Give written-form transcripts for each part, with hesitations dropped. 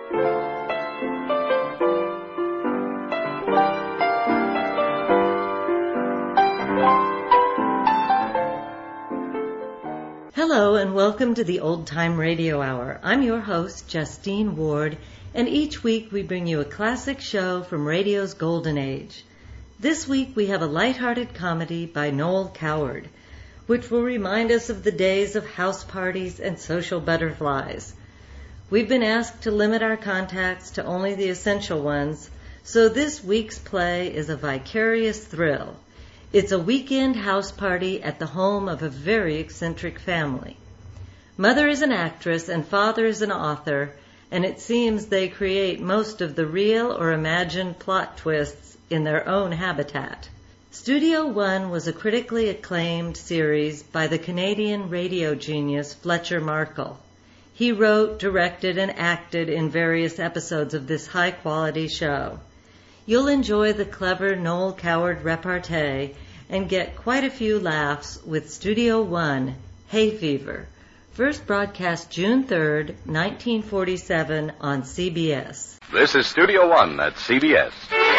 Hello and welcome to the Old Time Radio Hour. I'm your host, Justine Ward, and each week we bring you a classic show from radio's golden age. This week we have a lighthearted comedy by Noel Coward, which will remind us of the days of house parties and social butterflies. We've been asked to limit our contacts to only the essential ones, so this week's play is a vicarious thrill. It's a weekend house party at the home of a very eccentric family. Mother is an actress and father is an author, and it seems they create most of the real or imagined plot twists in their own habitat. Studio One was a critically acclaimed series by the Canadian radio genius Fletcher Markle. He wrote, directed, and acted in various episodes of this high-quality show. You'll enjoy the clever Noel Coward repartee and get quite a few laughs with Studio One, Hay Fever, first broadcast June 3rd, 1947 on CBS. This is Studio One at CBS.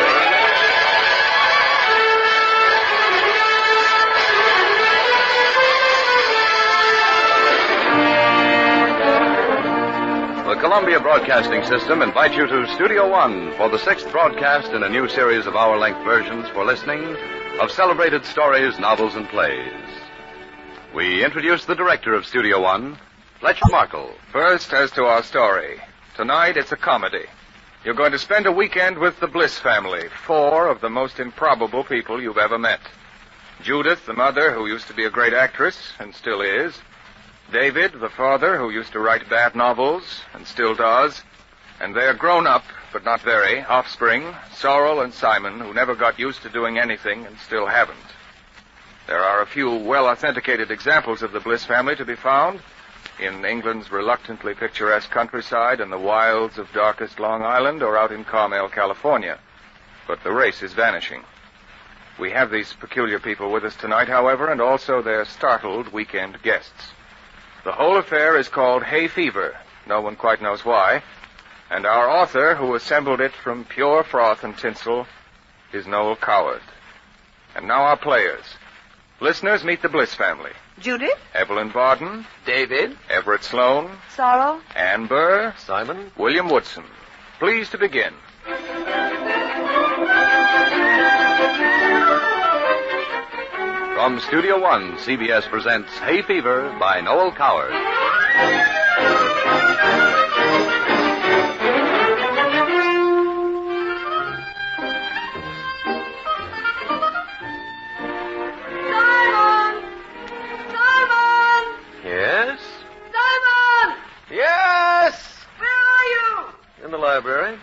The Columbia Broadcasting System invites you to Studio One for the sixth broadcast in a new series of hour-length versions for listening of celebrated stories, novels, and plays. We introduce the director of Studio One, Fletcher Markle. First, as to our story. Tonight, it's a comedy. You're going to spend a weekend with the Bliss family, four of the most improbable people you've ever met. Judith, the mother, who used to be a great actress, and still is. David, the father, who used to write bad novels, and still does. And their grown-up, but not very, offspring, Sorrel and Simon, who never got used to doing anything and still haven't. There are a few well-authenticated examples of the Bliss family to be found in England's reluctantly picturesque countryside and the wilds of darkest Long Island or out in Carmel, California. But the race is vanishing. We have these peculiar people with us tonight, however, and also their startled weekend guests. The whole affair is called Hay Fever. No one quite knows why. And our author, who assembled it from pure froth and tinsel, is Noel Coward. And now our players. Listeners, meet the Bliss family. Judith. Evelyn Varden. David. Everett Sloan. Sorrel. Ann Burr. Simon. William Woodson. Pleased to begin. From Studio One, CBS presents Hay Fever by Noel Coward. Simon! Simon! Yes? Simon! Yes! Where are you? In the library.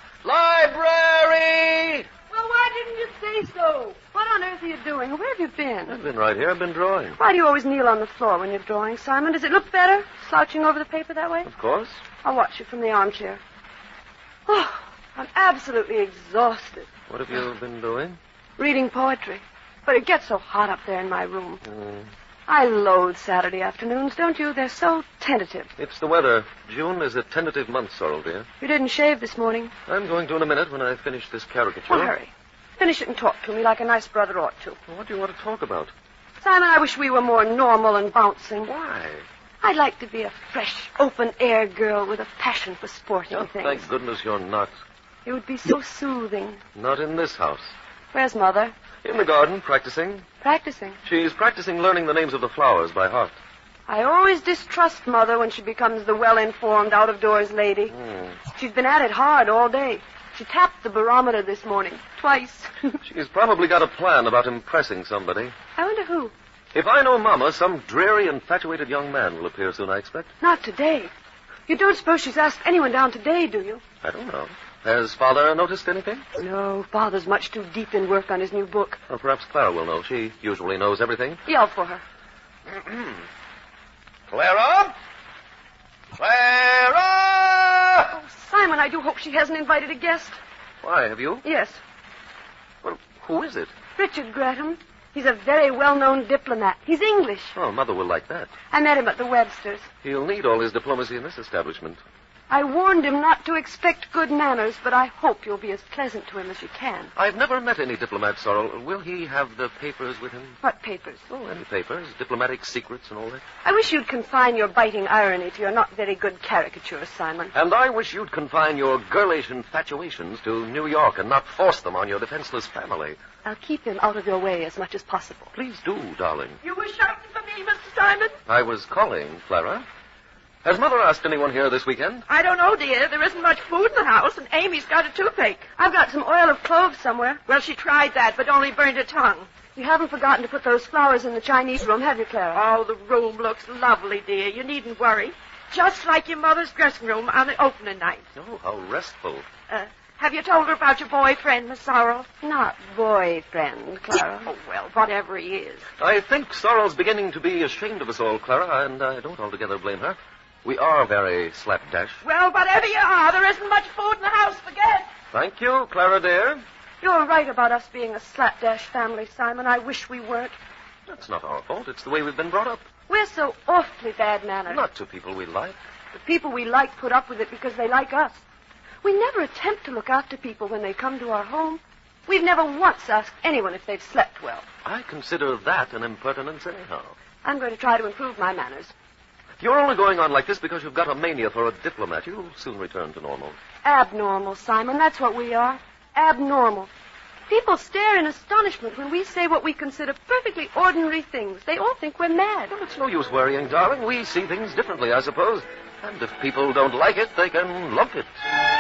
Library! Well, why didn't you say so? What on earth are you doing? Where have you been? I've been right here. I've been drawing. Why do you always kneel on the floor when you're drawing, Simon? Does it look better, slouching over the paper that way? Of course. I'll watch you from the armchair. Oh, I'm absolutely exhausted. What have you been doing? Reading poetry. But it gets so hot up there in my room. I loathe Saturday afternoons, don't you? They're so tentative. It's the weather. June is a tentative month, Sorrel, dear. You didn't shave this morning. I'm going to in a minute when I finish this caricature. Well, hurry. Finish it and talk to me like a nice brother ought to. Well, what do you want to talk about? Simon, I wish we were more normal and bouncing. Why? I'd like to be a fresh, open-air girl with a passion for sporting Oh, things. thank goodness you're not. It would be so soothing. Not in this house. Where's Mother? In the garden, practicing. Practicing. She's practicing learning the names of the flowers by heart. I always distrust Mother when she becomes the well-informed, out-of-doors lady. She's been at it hard all day. She tapped the barometer this morning, twice. She's probably got a plan about impressing somebody. I wonder who. If I know Mama, some dreary, infatuated young man will appear soon, I expect. Not today. You don't suppose she's asked anyone down today, do you? I don't know. Has Father noticed anything? No, Father's much too deep in work on his new book. Or perhaps Clara will know. She usually knows everything. Yell for her. Clara? Clara! Oh, Simon, I do hope she hasn't invited a guest. Why, have you? Yes. Well, who is it? Richard Graham. He's a very well-known diplomat. He's English. Oh, Mother will like that. I met him at the Websters. He'll need all his diplomacy in this establishment. I warned him not to expect good manners, but I hope you'll be as pleasant to him as you can. I've never met any diplomat, Sorrel. Will he have the papers with him? What papers? Oh, any papers. Diplomatic secrets and all that. I wish you'd confine your biting irony to your not very good caricatures, Simon. And I wish you'd confine your girlish infatuations to New York and not force them on your defenseless family. I'll keep him out of your way as much as possible. Please do, darling. You were shouting for me, Mr. Simon? I was calling, Clara. Has Mother asked anyone here this weekend? I don't know, dear. There isn't much food in the house, and Amy's got a toothache. I've got some oil of cloves somewhere. Well, she tried that, but only burned her tongue. You haven't forgotten to put those flowers in the Chinese room, have you, Clara? Oh, the room looks lovely, dear. You needn't worry. Just like your mother's dressing room on the opening night. Oh, how restful. Have you told her about your boyfriend, Miss Sorrel? Not boyfriend, Clara. Oh, well, whatever he is. I think Sorrel's beginning to be ashamed of us all, Clara, and I don't altogether blame her. We are very slapdash. Well, whatever you are, there isn't much food in the house, forget. Thank you, Clara dear. You're right about us being a slapdash family, Simon. I wish we weren't. That's not our fault. It's the way we've been brought up. We're so awfully bad mannered. Not to people we like. The people we like put up with it because they like us. We never attempt to look after people when they come to our home. We've never once asked anyone if they've slept well. I consider that an impertinence anyhow. I'm going to try to improve my manners. You're only going on like this because you've got a mania for a diplomat. You'll soon return to normal. Abnormal, Simon. That's what we are. Abnormal. People stare in astonishment when we say what we consider perfectly ordinary things. They all think we're mad. Well, it's no use worrying, darling. We see things differently, I suppose. And if people don't like it, they can lump it.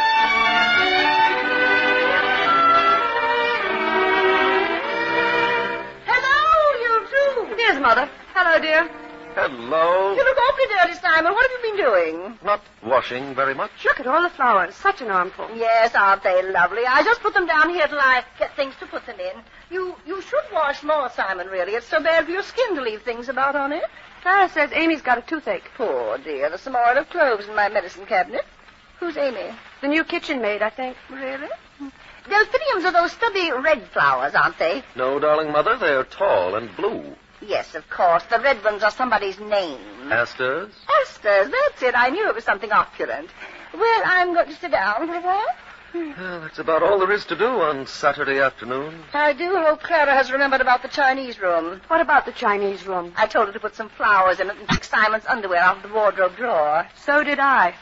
Hello, you two. Here's Mother. Hello, dear. Hello. You look awfully dirty, Simon. What have you been doing? Not washing very much. Look at all the flowers. Such an armful. Yes, aren't they lovely? I just put them down here till I get things to put them in. You should wash more, Simon, really. It's so bad for your skin to leave things about on it. Clara says Amy's got a toothache. Poor dear. There's some oil of cloves in my medicine cabinet. Who's Amy? The new kitchen maid, I think. Really? Delphiniums are those stubby red flowers, aren't they? No, darling mother, they're tall and blue. Yes, of course. The red ones are somebody's name. Asters? Asters, that's it. I knew it was something opulent. Well, I'm going to sit down for a while. Well, that's about all there is to do on Saturday afternoon. I do hope Clara has remembered about the Chinese room. What about the Chinese room? I told her to put some flowers in it and take Simon's underwear out of the wardrobe drawer. So did I.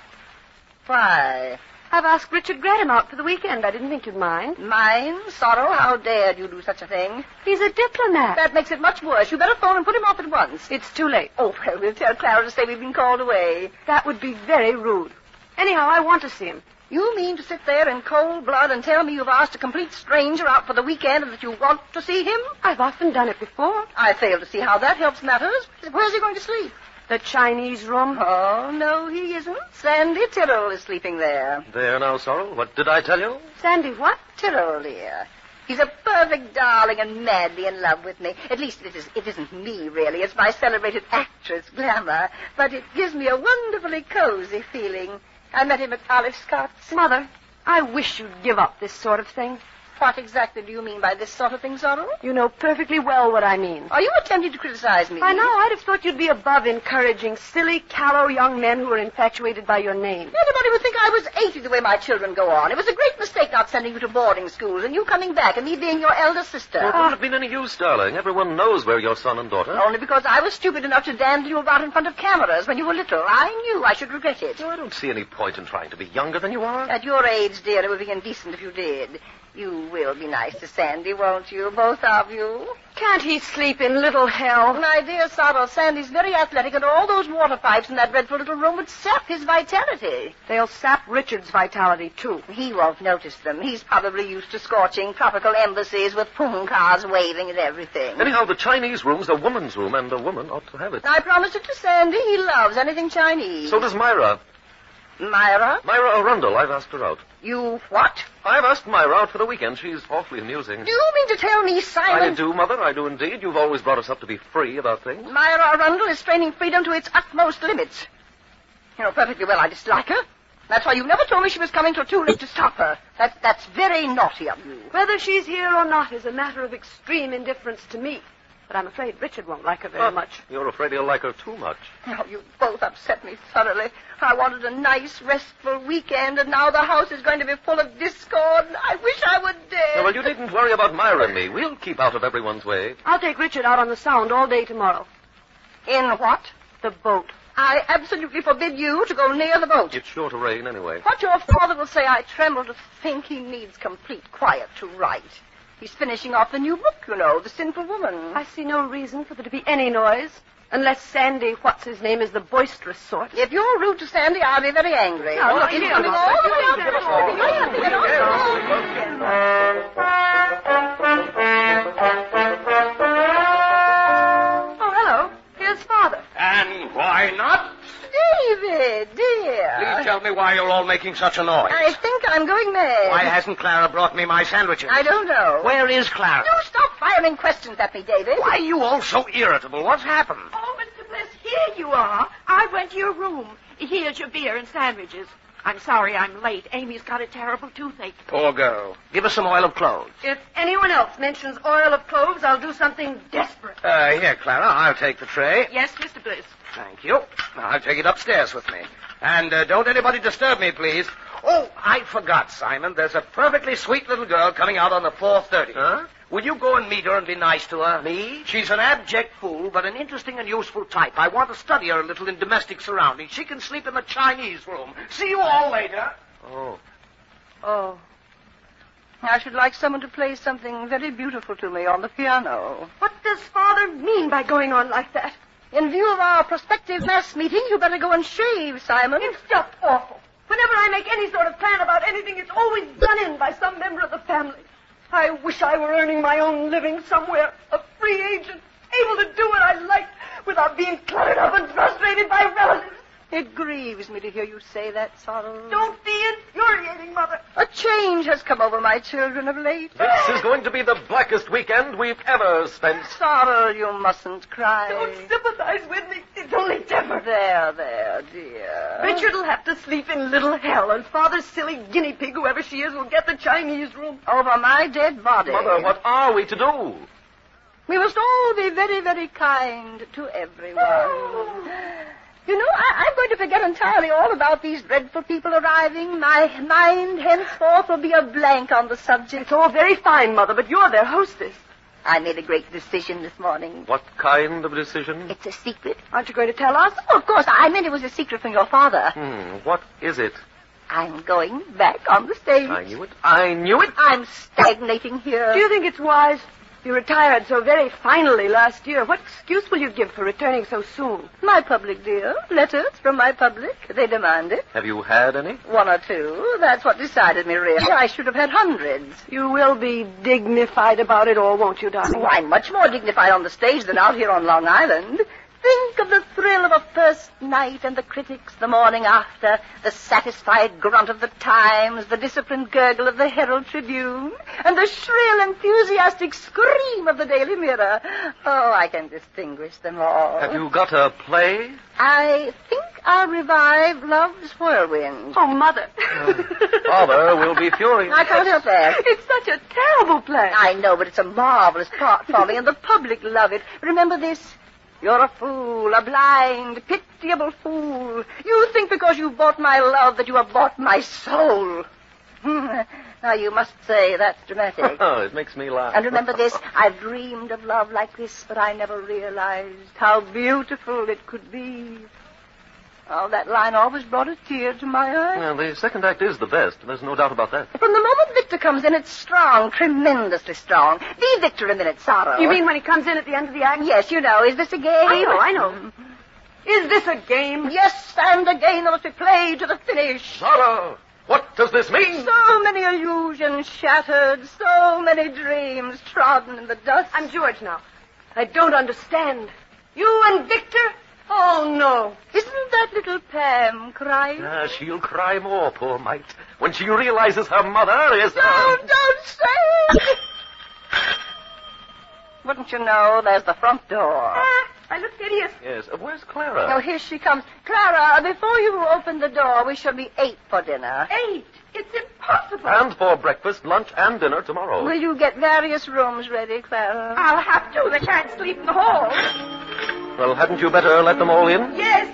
Why? I've asked Richard Graham out for the weekend. I didn't think you'd mind. Mine? Sorrow? How dared you do such a thing? He's a diplomat. That makes it much worse. You better phone and put him off at once. It's too late. Oh, well, we'll tell Clara to say we've been called away. That would be very rude. Anyhow, I want to see him. You mean to sit there in cold blood and tell me you've asked a complete stranger out for the weekend and that you want to see him? I've often done it before. I fail to see how that helps matters. Where's he going to sleep? The Chinese room? Oh, no, he isn't. Sandy Tyrrell is sleeping there. There now, Sorrel. What did I tell you? Sandy what? Tyrrell, dear. He's a perfect darling and madly in love with me. At least it isn't me, really. It's my celebrated actress, Glamour. But it gives me a wonderfully cozy feeling. I met him at Olive Scott's. Mother, I wish you'd give up this sort of thing. What exactly do you mean by this sort of thing, Sorrel? You know perfectly well what I mean. Are you attempting to criticize me? By now, I'd have thought you'd be above encouraging silly, callow young men who are infatuated by your name. Anybody would think I was 80 the way my children go on. It was a great mistake not sending you to boarding schools and you coming back and me being your elder sister. Well, it wouldn't have been any use, darling. Everyone knows we're your son and daughter. Only because I was stupid enough to dandle you about in front of cameras when you were little. I knew I should regret it. No, I don't see any point in trying to be younger than you are. At your age, dear, it would be indecent if you did. You will be nice to Sandy, won't you? Both of you. Can't he sleep in little hell? My dear Sorrel, Sandy's very athletic, and all those water pipes in that dreadful little room would sap his vitality. They'll sap Richard's vitality, too. He won't notice them. He's probably used to scorching tropical embassies with pung cars waving and everything. Anyhow, the Chinese room's a woman's room, and a woman ought to have it. I promised it to Sandy. He loves anything Chinese. So does Myra. Myra? Myra Arundel. I've asked her out. You what? I've asked Myra out for the weekend. She's awfully amusing. Do you mean to tell me, Simon? I do, Mother. I do indeed. You've always brought us up to be free about things. Myra Arundel is straining freedom to its utmost limits. You know perfectly well I dislike her. That's why you never told me she was coming till too late to stop her. That's very naughty of you. Whether she's here or not is a matter of extreme indifference to me. But I'm afraid Richard won't like her very much. You're afraid he'll like her too much. Oh, you both upset me thoroughly. I wanted a nice, restful weekend, and now the house is going to be full of discord. I wish I were dead. Well, you needn't worry about Myra and me. We'll keep out of everyone's way. I'll take Richard out on the Sound all day tomorrow. In what? The boat. I absolutely forbid you to go near the boat. It's sure to rain anyway. What your father will say, I tremble to think. He needs complete quiet to write. He's finishing off the new book, you know, The Sinful Woman. I see no reason for there to be any noise, unless Sandy, what's-his-name, is the boisterous sort. If you're rude to Sandy, I'll be very angry. Now, look, He's here, coming look. all the way out Give to the us all. Oh, hello. Here's Father. And why not? David, dear. Please tell me why you're all making such a noise. I think I'm going mad. Why hasn't Clara brought me my sandwiches? I don't know. Where is Clara? Do stop firing questions at me, David. Why are you all so irritable? What's happened? Oh, Mr. Bliss, here you are. I went to your room. Here's your beer and sandwiches. I'm sorry I'm late. Amy's got a terrible toothache. Poor girl. Give us some oil of cloves. If anyone else mentions oil of cloves, I'll do something desperate. Here, Clara, I'll take the tray. Yes, Mr. Bliss. Thank you. I'll take it upstairs with me. And don't anybody disturb me, please. Oh, I forgot, Simon. There's a perfectly sweet little girl coming out on the 4:30. Huh? Will you go and meet her and be nice to her? Me? She's an abject fool, but an interesting and useful type. I want to study her a little in domestic surroundings. She can sleep in the Chinese room. See you all later. Oh. I should like someone to play something very beautiful to me on the piano. What does Father mean by going on like that? In view of our prospective mass meeting, you better go and shave, Simon. It's just awful. Whenever I make any sort of plan about anything, it's always done in by some member of the family. I wish I were earning my own living somewhere, a free agent, able to do what I like without being cluttered up and frustrated by relatives. It grieves me to hear you say that, Sorrow. Don't be infuriating, Mother. A change has come over my children of late. This is going to be the blackest weekend we've ever spent. Sorrow, you mustn't cry. Don't sympathize with me. It's only temper. There, dear. Richard will have to sleep in little hell, and Father's silly guinea pig, whoever she is, will get the Chinese room. Over my dead body. Mother, what are we to do? We must all be very, very kind to everyone. You know, I'm going to forget entirely all about these dreadful people arriving. My mind henceforth will be a blank on the subject. It's all very fine, Mother, but you're their hostess. I made a great decision this morning. What kind of decision? It's a secret. Aren't you going to tell us? Oh, of course, I meant it was a secret from your father. What is it? I'm going back on the stage. I knew it. I'm stagnating here. Do you think it's wise? You retired so very finally last year. What excuse will you give for returning so soon? My public, dear. Letters from my public. They demand it. Have you had any? One or two. That's what decided me, really. I should have had hundreds. You will be dignified about it all, won't you, darling? Oh, I'm much more dignified on the stage than out here on Long Island. Think of the thrill of a first night and the critics the morning after, the satisfied grunt of the Times, the disciplined gurgle of the Herald Tribune, and the shrill, enthusiastic scream of the Daily Mirror. Oh, I can distinguish them all. Have you got a play? I think I'll revive Love's Whirlwind. Oh, Mother. Father will be furious. I can't help that. It's such a terrible play. I know, but it's a marvelous part for me, and the public love it. Remember this. You're a fool, a blind, pitiable fool. You think because you bought my love that you have bought my soul. Now, you must say that's dramatic. Oh, it makes me laugh. And remember this, I've dreamed of love like this, but I never realized how beautiful it could be. Oh, that line always brought a tear to my eye. Well, the second act is the best. There's no doubt about that. From the moment Victor comes in, it's strong, tremendously strong. Be Victor a minute, Sorrow. You mean when he comes in at the end of the act? Yes, you know. Is this a game? I know. Is this a game? Yes, and a game that must be played to the finish. Sorrow! What does this mean? So many illusions shattered, so many dreams trodden in the dust. I'm George now. I don't understand. You and Victor? Oh, no. Isn't that little Pam crying? She'll cry more, poor mite, when she realizes her mother is... Don't say it! Wouldn't you know, there's the front door. I look hideous. Yes, where's Clara? Oh, here she comes. Clara, before you open the door, we shall be 8 for dinner. 8? It's impossible. impossible. And for breakfast, lunch, and dinner tomorrow. Will you get various rooms ready, Clara? I'll have to. They can't sleep in the hall. Well, hadn't you better let them all in? Yes.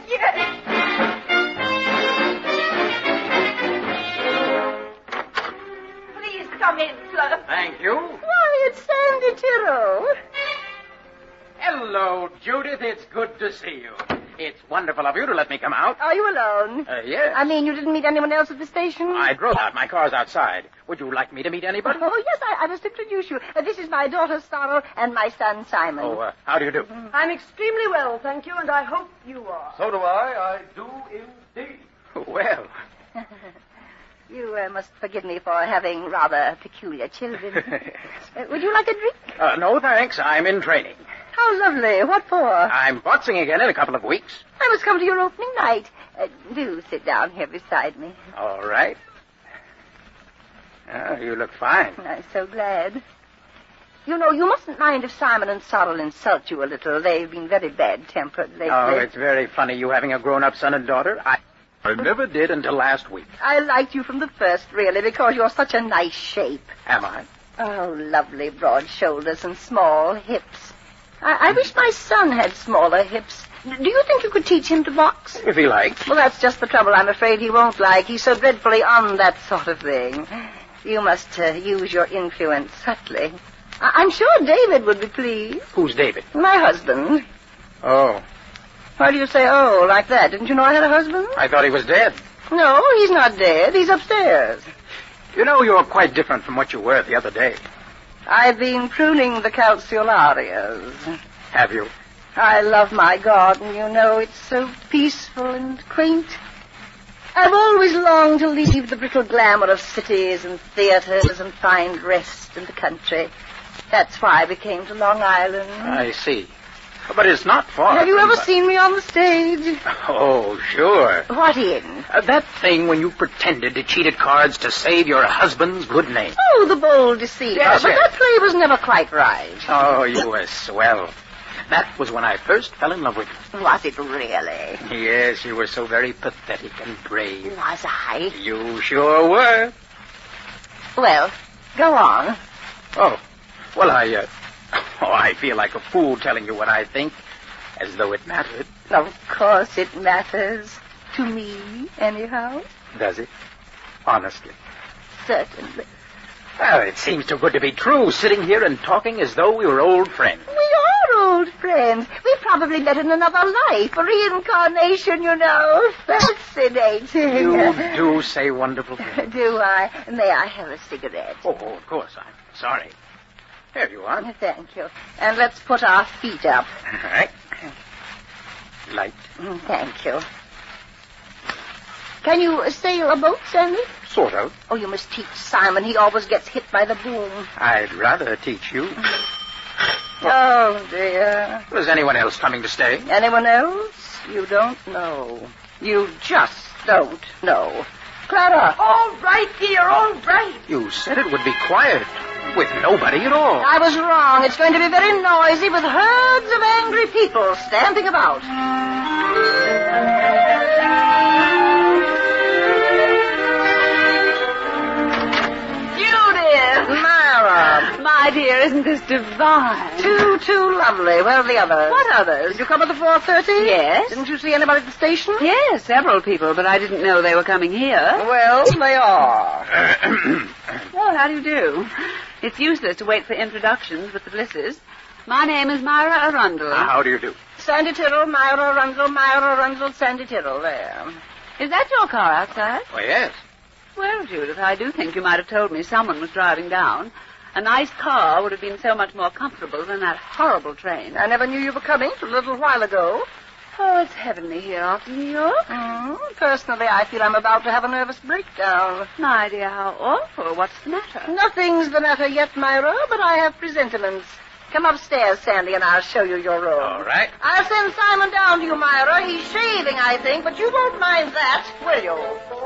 Please come in, sir. Thank you. Why, it's Sandy Tyrrell. Hello, Judith. It's good to see you. It's wonderful of you to let me come out. Are you alone? Yes. I mean, you didn't meet anyone else at the station? I drove out. My car's outside. Would you like me to meet anybody? Oh, yes, I must introduce you. This is my daughter, Sorrel, and my son, Simon. Oh, how do you do? I'm extremely well, thank you, and I hope you are. So do I. I do indeed. Well. You must forgive me for having rather peculiar children. Would you like a drink? No, thanks. I'm in training. How lovely. What for? I'm boxing again in a couple of weeks. I must come to your opening night. Do sit down here beside me. All right. Oh, you look fine. I'm so glad. You know, you mustn't mind if Simon and Sorrel insult you a little. They've been very bad-tempered lately. Oh, it's very funny you having a grown-up son and daughter. I never did until last week. I liked you from the first, really, because you're such a nice shape. Am I? Oh, lovely broad shoulders and small hips. I wish my son had smaller hips. Do you think you could teach him to box? If he liked. Well, that's just the trouble. I'm afraid he won't like. He's so dreadfully on that sort of thing. You must use your influence subtly. I'm sure David would be pleased. Who's David? My husband. Oh. Why do you say, oh, like that? Didn't you know I had a husband? I thought he was dead. No, he's not dead. He's upstairs. You know, you're quite different from what you were the other day. I've been pruning the calceolarias. Have you? I love my garden, you know. It's so peaceful and quaint. I've always longed to leave the brittle glamour of cities and theaters and find rest in the country. That's why I came to Long Island. I see. But it's not far. Have you ever seen me on the stage? Oh, sure. What in? That thing when you pretended to cheat at cards to save your husband's good name. Oh, the bold deceiver. Yes, but yes. that play was never quite right. Oh, you were swell. That was when I first fell in love with you. Was it really? Yes, you were so very pathetic and brave. Was I? You sure were. Well, go on. Oh, well, I feel like a fool telling you what I think, as though it mattered. Of course it matters. To me, anyhow. Does it? Honestly. Certainly. Well, it seems too good to be true, sitting here and talking as though we were old friends. We are old friends. We probably met in another life, a reincarnation, you know. Fascinating. You do say wonderful things. Do I? May I have a cigarette? Oh, of course. I'm sorry. Here you are. Thank you. And let's put our feet up. All right. Light. Thank you. Can you sail a boat, Sandy? Sort of. Oh, you must teach Simon. He always gets hit by the boom. I'd rather teach you. Oh, dear. Was anyone else coming to stay? Anyone else? You don't know. You just don't know. Clara. All right, dear, all right. You said it would be quiet, with nobody at all. I was wrong. It's going to be very noisy with herds of angry people stamping about. Myra. My dear, isn't this divine? Too lovely. Where are the others? What others? Did you come at the 4:30? Yes. Didn't you see anybody at the station? Yes, several people, but I didn't know they were coming here. Well, they are. Well, how do you do? It's useless to wait for introductions with the Blisses. My name is Myra Arundel. How do you do? Sandy Tyrrell, Myra Arundel, Sandy Tyrrell. There. Is that your car outside? Oh, yes. Well, Judith, I do think you might have told me someone was driving down. A nice car would have been so much more comfortable than that horrible train. I never knew you were coming till a little while ago. Oh, it's heavenly here after New York. Personally, I feel I'm about to have a nervous breakdown. My dear, how awful. What's the matter? Nothing's the matter yet, Myra, but I have presentiments. Come upstairs, Sandy, and I'll show you your room. All right. I'll send Simon down to you, Myra. He's shaving, I think, but you won't mind that, will you?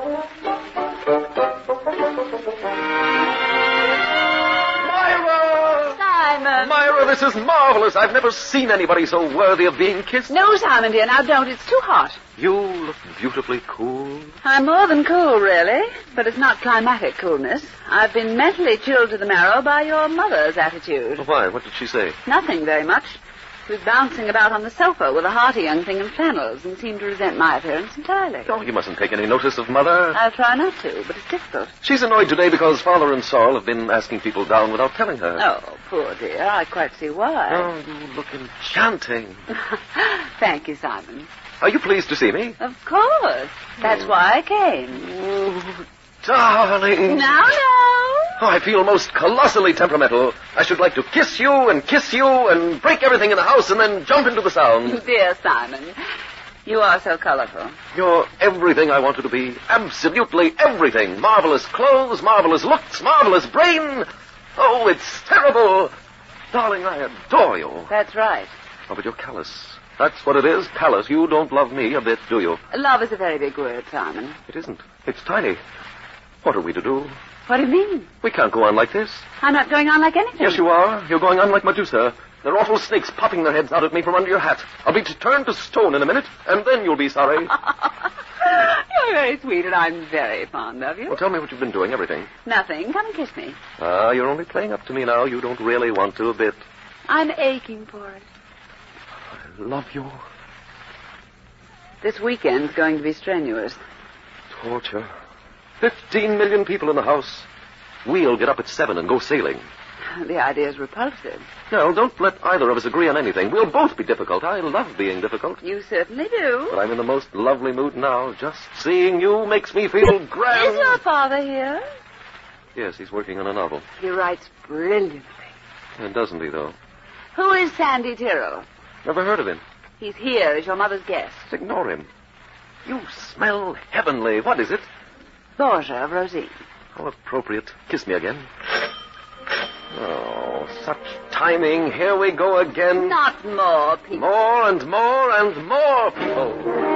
Myra! Simon. Myra, this is marvelous. I've never seen anybody so worthy of being kissed. No, Simon, dear, now don't. It's too hot. You look beautifully cool. I'm more than cool, really. But But it's not climatic coolness. I've been mentally chilled to the marrow by your mother's attitude. Why? What did she say? Nothing very much. She was bouncing about on the sofa with a hearty young thing in flannels and seemed to resent my appearance entirely. Oh, you mustn't take any notice of Mother. I'll try not to, but it's difficult. She's annoyed today because Father and Saul have been asking people down without telling her. Oh, poor dear. I quite see why. Oh, you look enchanting. Thank you, Simon. Are you pleased to see me? Of course. That's why I came. Oh, darling. Now. Oh, I feel most colossally temperamental. I should like to kiss you and break everything in the house and then jump into the sound. Dear Simon, you are so colorful. You're everything I wanted to be. Absolutely everything. Marvelous clothes, marvelous looks, marvelous brain. Oh, it's terrible. Darling, I adore you. That's right. Oh, but you're callous. That's what it is, callous. You don't love me a bit, do you? Love is a very big word, Simon. It isn't. It's tiny. What are we to do? What do you mean? We can't go on like this. I'm not going on like anything. Yes, you are. You're going on like Medusa. There are awful snakes popping their heads out at me from under your hat. I'll be turned to stone in a minute, and then you'll be sorry. You're very sweet, and I'm very fond of you. Well, tell me what you've been doing, everything. Nothing. Come and kiss me. Ah, you're only playing up to me now. You don't really want to a bit. I'm aching for it. I love you. This weekend's going to be strenuous. Torture. 15 million people in the house. We'll get up at 7 and go sailing. The idea's repulsive. No, don't let either of us agree on anything. We'll both be difficult. I love being difficult. You certainly do. But I'm in the most lovely mood now. Just seeing you makes me feel grand. Is your father here? Yes, he's working on a novel. He writes brilliantly. And doesn't he, though? Who is Sandy Tyrrell? Never heard of him. He's here as your mother's guest. Ignore him. You smell heavenly. What is it? Borgia of Rosine. How appropriate. Kiss me again. Oh, such timing. Here we go again. Not more people. More and more and more people.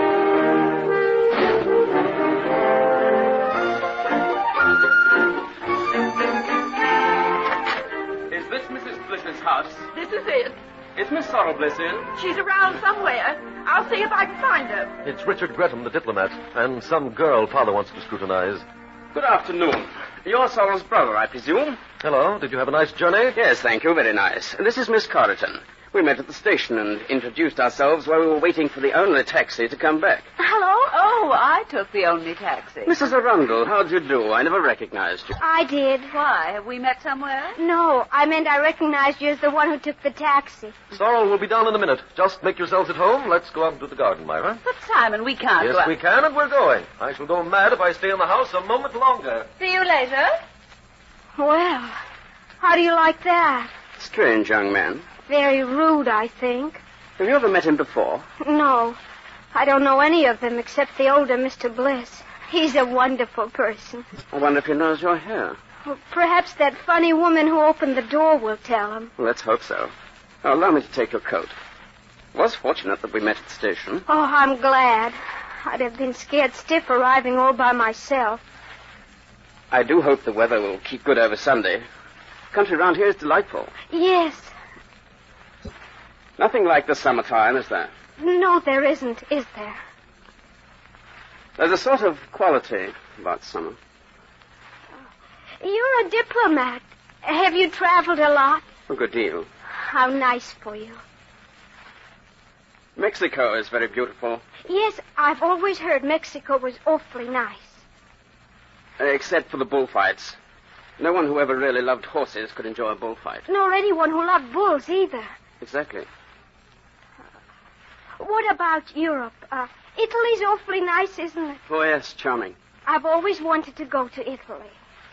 Is this Mrs. Bliss's house? This is it. Is Miss Sorrel Bliss in? She's around somewhere. I'll see if I can find her. It's Richard Gretham, the diplomat, and some girl Father wants to scrutinize. Good afternoon. You're Sorrel's brother, I presume? Hello. Did you have a nice journey? Yes, thank you. Very nice. This is Miss Corriton. We met at the station and introduced ourselves while we were waiting for the only taxi to come back. Hello? Oh, I took the only taxi. Mrs. Arundel, how'd you do? I never recognized you. I did. Why? Have we met somewhere? No, I meant I recognized you as the one who took the taxi. Sorrel will be down in a minute. Just make yourselves at home. Let's go out into the garden, Myra. But, Simon, we can't go Yes, out. we can, and we're going. I shall go mad if I stay in the house a moment longer. See you later. Well, how do you like that? Strange young man. Very rude, I think. Have you ever met him before? No, I don't know any of them except the older Mr. Bliss. He's a wonderful person. I wonder if he knows your hair. Well, perhaps that funny woman who opened the door will tell him. Well, let's hope so. Now, allow me to take your coat. It was fortunate that we met at the station. Oh, I'm glad. I'd have been scared stiff arriving all by myself. I do hope the weather will keep good over Sunday. The country around here is delightful. Yes. Nothing like the summertime, is there? No, there isn't, is there? There's a sort of quality about summer. You're a diplomat. Have you traveled a lot? A good deal. How nice for you. Mexico is very beautiful. Yes, I've always heard Mexico was awfully nice. Except for the bullfights. No one who ever really loved horses could enjoy a bullfight. Nor anyone who loved bulls either. Exactly. What about Europe? Italy's awfully nice, isn't it? Oh, yes, charming. I've always wanted to go to Italy.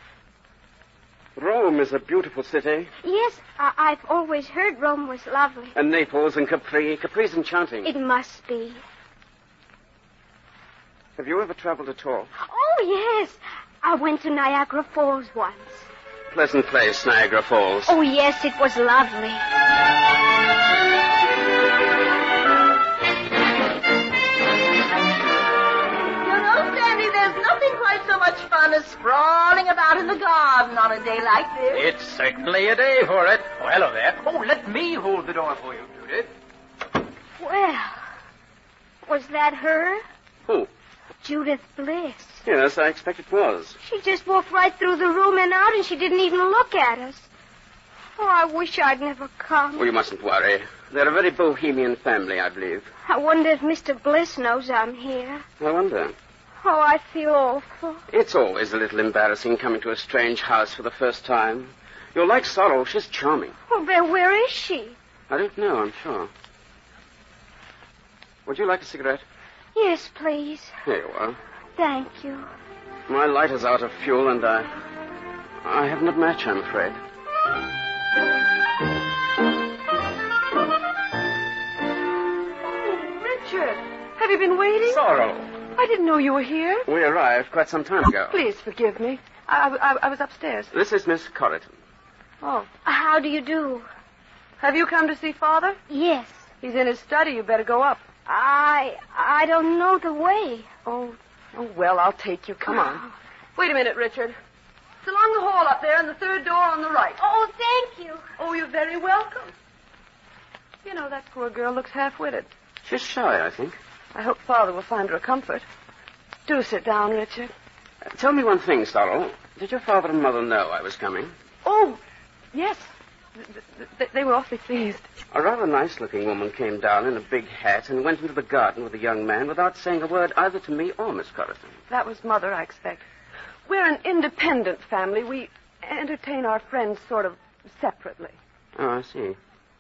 Rome is a beautiful city. Yes, I've always heard Rome was lovely. And Naples and Capri. Capri's enchanting. It must be. Have you ever traveled at all? Oh, yes. I went to Niagara Falls once. Pleasant place, Niagara Falls. Oh, yes, it was lovely. There's nothing quite so much fun as sprawling about in the garden on a day like this. It's certainly a day for it. Oh, hello there. Oh, let me hold the door for you, Judith. Well, was that her? Who? Judith Bliss. Yes, I expect it was. She just walked right through the room and out, and she didn't even look at us. Oh, I wish I'd never come. Oh, you mustn't worry. They're a very bohemian family, I believe. I wonder if Mr. Bliss knows I'm here. I wonder. Oh, I feel awful. It's always a little embarrassing coming to a strange house for the first time. You'll like Sorrel. She's charming. Well, then where is she? I don't know, I'm sure. Would you like a cigarette? Yes, please. Here you are. Thank you. My lighter's out of fuel, and I haven't a match, I'm afraid. Richard, have you been waiting? Sorrel. I didn't know you were here. We arrived quite some time ago. Please forgive me. I was upstairs. This is Miss Corrigan. Oh. How do you do? Have you come to see Father? Yes. He's in his study. You better go up. I don't know the way. Oh, well, I'll take you. Come on. Wait a minute, Richard. It's along the hall up there and the third door on the right. Oh, thank you. Oh, you're very welcome. You know, that poor girl looks half-witted. She's shy, I think. I hope Father will find her a comfort. Do sit down, Richard. Tell me one thing, Sorrel. Did your father and mother know I was coming? Oh, yes. They were awfully pleased. A rather nice-looking woman came down in a big hat and went into the garden with a young man without saying a word either to me or Miss Corrigan. That was Mother, I expect. We're an independent family. We entertain our friends sort of separately. Oh, I see.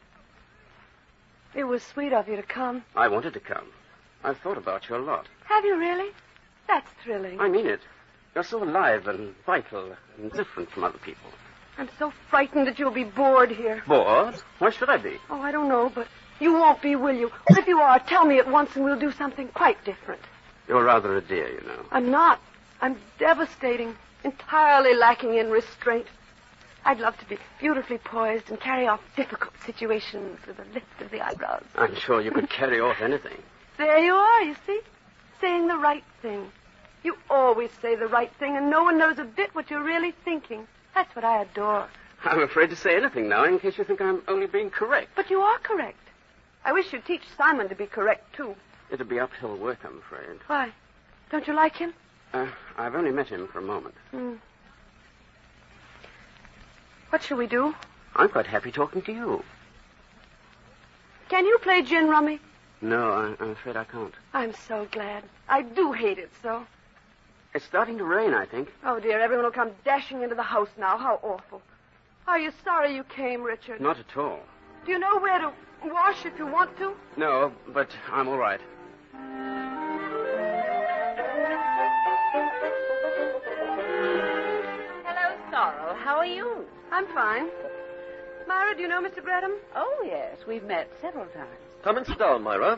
It was sweet of you to come. I wanted to come. I've thought about you a lot. Have you really? That's thrilling. I mean it. You're so alive and vital and different from other people. I'm so frightened that you'll be bored here. Bored? Why should I be? Oh, I don't know, but you won't be, will you? If you are, tell me at once and we'll do something quite different. You're rather a dear, you know. I'm not. I'm devastating, entirely lacking in restraint. I'd love to be beautifully poised and carry off difficult situations with a lift of the eyebrows. I'm sure you could carry off anything. There you are, you see? Saying the right thing. You always say the right thing, and no one knows a bit what you're really thinking. That's what I adore. I'm afraid to say anything now in case you think I'm only being correct. But you are correct. I wish you'd teach Simon to be correct, too. It'll be uphill work, I'm afraid. Why? Don't you like him? I've only met him for a moment. What shall we do? I'm quite happy talking to you. Can you play gin rummy? No, I'm afraid I can't. I'm so glad. I do hate it so. It's starting to rain, I think. Oh, dear, everyone will come dashing into the house now. How awful. Are you sorry you came, Richard? Not at all. Do you know where to wash if you want to? No, but I'm all right. Hello, Sorrel. How are you? I'm fine. Myra, do you know Mr. Gretham? Oh, yes. We've met several times. Come and sit down, Myra.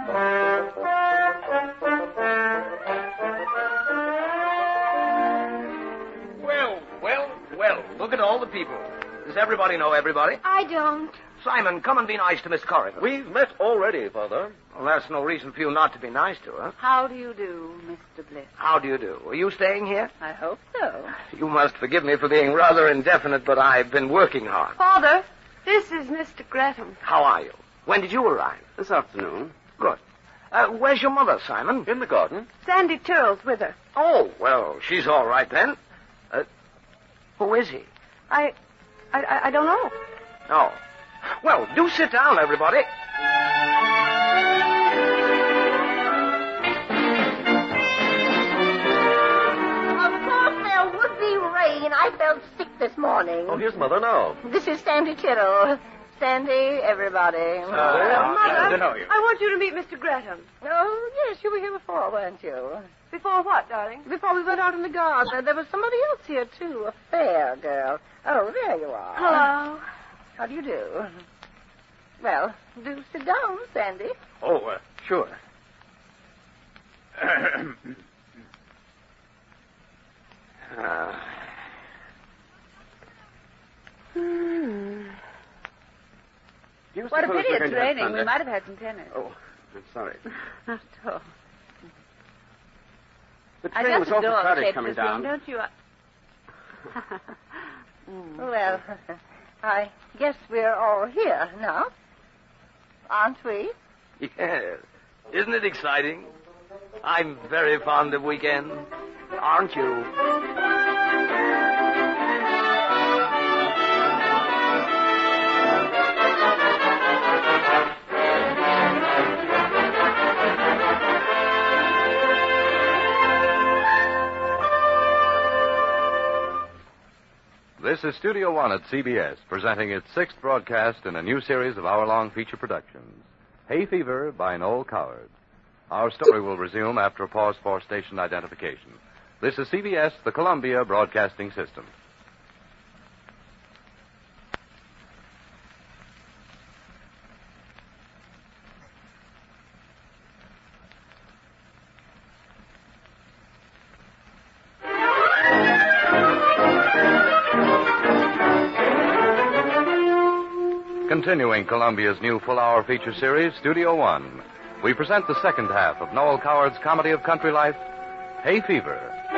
Well, look at all the people. Does everybody know everybody? I don't. Simon, come and be nice to Miss Corrigan. We've met already, Father. Well, that's no reason for you not to be nice to her. How do you do, Mr. Bliss? How do you do? Are you staying here? I hope so. You must forgive me for being rather indefinite, but I've been working hard. Father, this is Mr. Gretham. How are you? When did you arrive? This afternoon. Good. Where's your mother, Simon? In the garden. Sandy Tyrrell's with her. Oh, well, she's all right then. Who is he? I don't know. Oh. Well, do sit down, everybody. Of course there would be rain. I felt sick this morning. Oh, here's Mother now. This is Sandy Tyrrell. Sandy, everybody. Mother, I want you to meet Mr. Gretham. Oh, yes, you were here before, weren't you? Before what, darling? Before we went out in the garden. There was somebody else here, too. A fair girl. Oh, there you are. Hello. How do you do? Well, do sit down, Sandy. Oh, sure. What a pity it's raining. We might have had some tennis. Oh, I'm sorry. Not at all. The train was awfully crowded coming down. Don't you? Well, I guess we're all here now. Aren't we? Yes. Isn't it exciting? I'm very fond of weekends. Aren't you? This is Studio One at CBS, presenting its sixth broadcast in a new series of hour-long feature productions. Hay Fever by Noel Coward. Our story will resume after a pause for station identification. This is CBS, the Columbia Broadcasting System. Continuing Columbia's new full-hour feature series, Studio One, we present the second half of Noel Coward's comedy of country life, Hay Fever.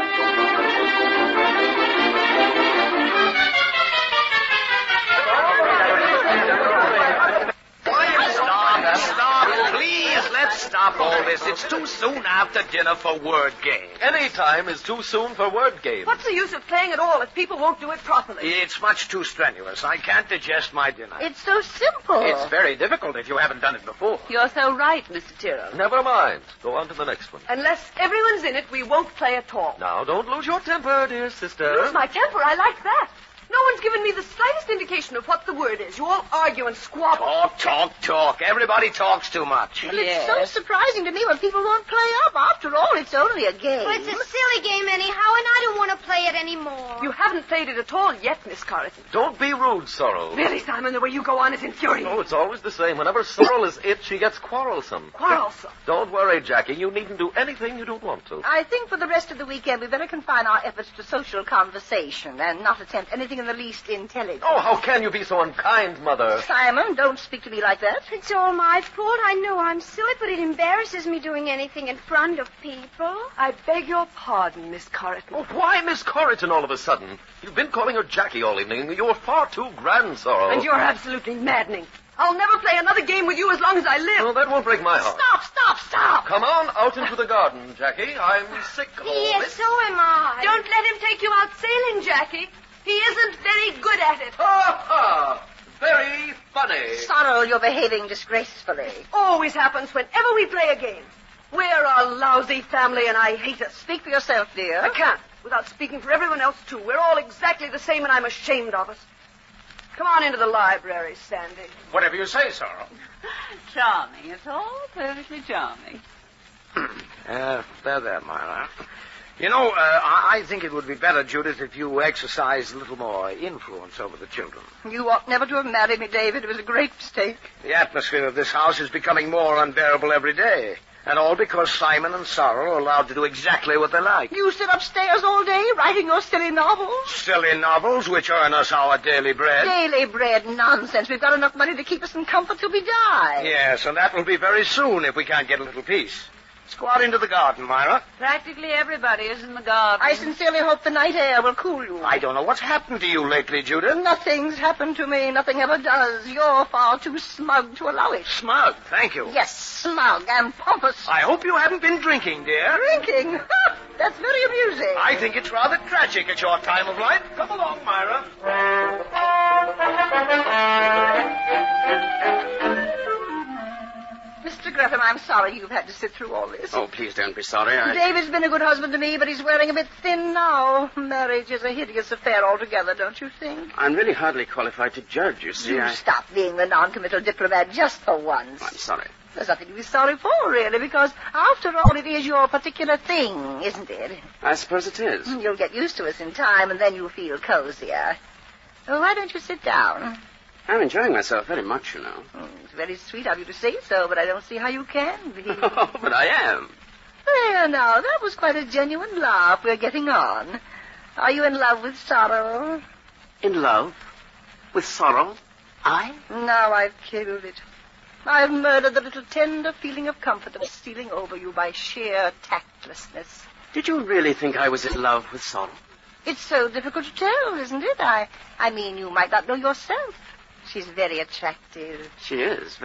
Stop, please. Let's stop all this. It's too soon after dinner for word games. Any time is too soon for word games. What's the use of playing at all if people won't do it properly? It's much too strenuous. I can't digest my dinner. It's so simple. It's very difficult if you haven't done it before. You're so right, Mr. Tyrrell. Never mind. Go on to the next one. Unless everyone's in it, we won't play at all. Now, don't lose your temper, dear sister. Lose my temper? I like that. No one's given me the slightest indication of what the word is. You all argue and squabble. Talk. Everybody talks too much. Well, it's so surprising to me when people won't play up. After all, it's only a game. Well, it's a silly game anyhow, and I don't want to play it anymore. You haven't played it at all yet, Miss Carleton. Don't be rude, Sorrel. Really, Simon, the way you go on is infuriating. Oh, it's always the same. Whenever Sorrel is it, she gets quarrelsome. Quarrelsome? Don't worry, Jackie. You needn't do anything you don't want to. I think for the rest of the weekend, we better confine our efforts to social conversation and not attempt anything in the least intelligent. Oh, how can you be so unkind, Mother? Simon, don't speak to me like that. It's all my fault. I know I'm silly, but it embarrasses me doing anything in front of people. I beg your pardon, Miss Corrigan. Oh, why Miss Corrigan all of a sudden? You've been calling her Jackie all evening. You're far too grand, Sorrel. And you're absolutely maddening. I'll never play another game with you as long as I live. Oh, that won't break my heart. Stop! Come on out into the garden, Jackie. I'm sick of all Yes, this. so am I. Don't let him take you out sailing, Jackie. He isn't very good at it. Ha! Very funny. Sorrel, you're behaving disgracefully. Always happens whenever we play a game. We're a lousy family, and I hate us. Speak for yourself, dear. I can't, without speaking for everyone else, too. We're all exactly the same, and I'm ashamed of us. Come on into the library, Sandy. Whatever you say, Sorrel. Charming. It's all perfectly charming. There, Myra. You know, I think it would be better, Judith, if you exercised a little more influence over the children. You ought never to have married me, David. It was a great mistake. The atmosphere of this house is becoming more unbearable every day. And all because Simon and Sorrel are allowed to do exactly what they like. You sit upstairs all day writing your silly novels? Silly novels which earn us our daily bread. Daily bread nonsense. We've got enough money to keep us in comfort till we die. Yes, and that will be very soon if we can't get a little peace. Let's go out into the garden, Myra. Practically everybody is in the garden. I sincerely hope the night air will cool you. I don't know what's happened to you lately, Judith. Nothing's happened to me. Nothing ever does. You're far too smug to allow it. Smug, thank you. Yes, smug and pompous. I hope you haven't been drinking, dear. Drinking? That's very amusing. I think it's rather tragic at your time of life. Come along, Myra. Mr. Gretham, I'm sorry you've had to sit through all this. Oh, please don't be sorry. David's been a good husband to me, but he's wearing a bit thin now. Marriage is a hideous affair altogether, don't you think? I'm really hardly qualified to judge, you see. Stop being the non-committal diplomat just for once. I'm sorry. There's nothing to be sorry for, really, because after all, it is your particular thing, isn't it? I suppose it is. You'll get used to us in time, and then you'll feel cozier. Oh, why don't you sit down? I'm enjoying myself very much, you know. It's very sweet of you to say so, but I don't see how you can be. Oh, but I am. There, now, that was quite a genuine laugh. We're getting on. Are you in love with Sorrel? In love? With Sorrel? I? Now I've killed it. I've murdered the little tender feeling of comfort that was stealing over you by sheer tactlessness. Did you really think I was in love with Sorrel? It's so difficult to tell, isn't it? I mean, you might not know yourself. She's very attractive. She is, very.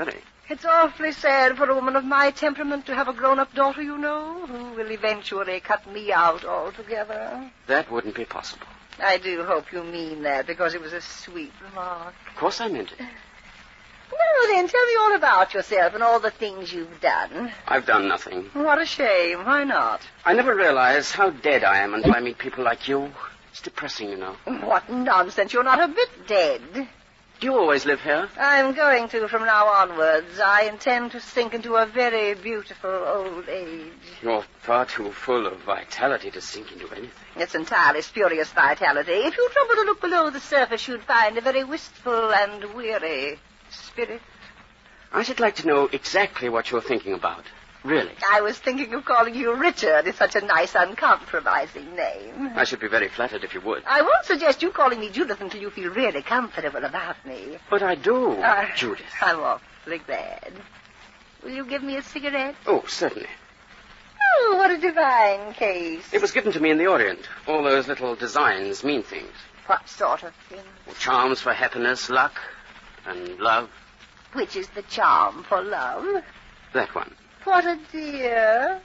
It's awfully sad for a woman of my temperament to have a grown-up daughter, you know, who will eventually cut me out altogether. That wouldn't be possible. I do hope you mean that, because it was a sweet remark. Of course I meant it. Well, then, tell me all about yourself and all the things you've done. I've done nothing. What a shame. Why not? I never realize how dead I am until I meet people like you. It's depressing, you know. What nonsense. You're not a bit dead. Do you always live here? I'm going to from now onwards. I intend to sink into a very beautiful old age. You're far too full of vitality to sink into anything. It's entirely spurious vitality. If you trouble to look below the surface, you'd find a very wistful and weary spirit. I should like to know exactly what you're thinking about. Really. I was thinking of calling you Richard. It's such a nice, uncompromising name. I should be very flattered if you would. I won't suggest you calling me Judith until you feel really comfortable about me. But I do, Judith. I'm awfully glad. Will you give me a cigarette? Oh, certainly. Oh, what a divine case. It was given to me in the Orient. All those little designs mean things. What sort of things? Well, charms for happiness, luck, and love. Which is the charm for love? That one. What a dear.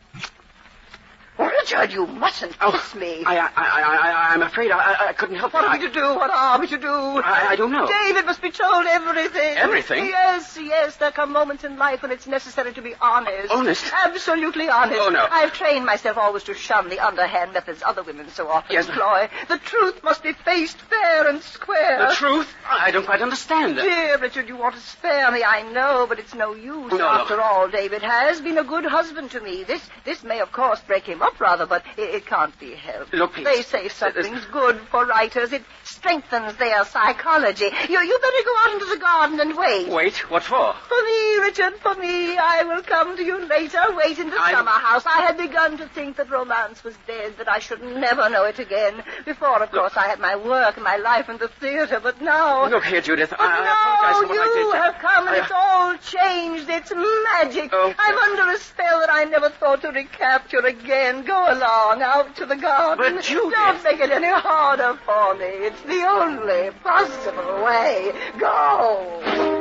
Richard, you mustn't kiss me. I'm afraid I couldn't help it. What are we to do? What are we to do? I don't know. David must be told everything. Everything? Yes. There come moments in life when it's necessary to be honest. Honest? Absolutely honest. Oh, no. I've trained myself always to shun the underhand methods other women so often employ. The truth must be faced fair and square. The truth? I don't quite understand that. Dear Richard, you want to spare me, I know, but it's no use. No, After all, David has been a good husband to me. This may, of course, break him up rather, but it can't be helped. Look, please. They say something's good for writers. It strengthens their psychology. You better go out into the garden and wait. Wait? What for? For me, Richard, for me. I will come to you later. Wait in the summer house. I had begun to think that romance was dead, that I should never know it again. Before, of course, I had my work and my life in the theater, but now... Look here, Judith. But I apologize for what I did. You have come and it's all changed. It's magic. Oh. I'm under a spell that I never thought to recapture again. Go along, out to the garden. But Judith... Don't make it any harder for me. It's the only possible way. Go!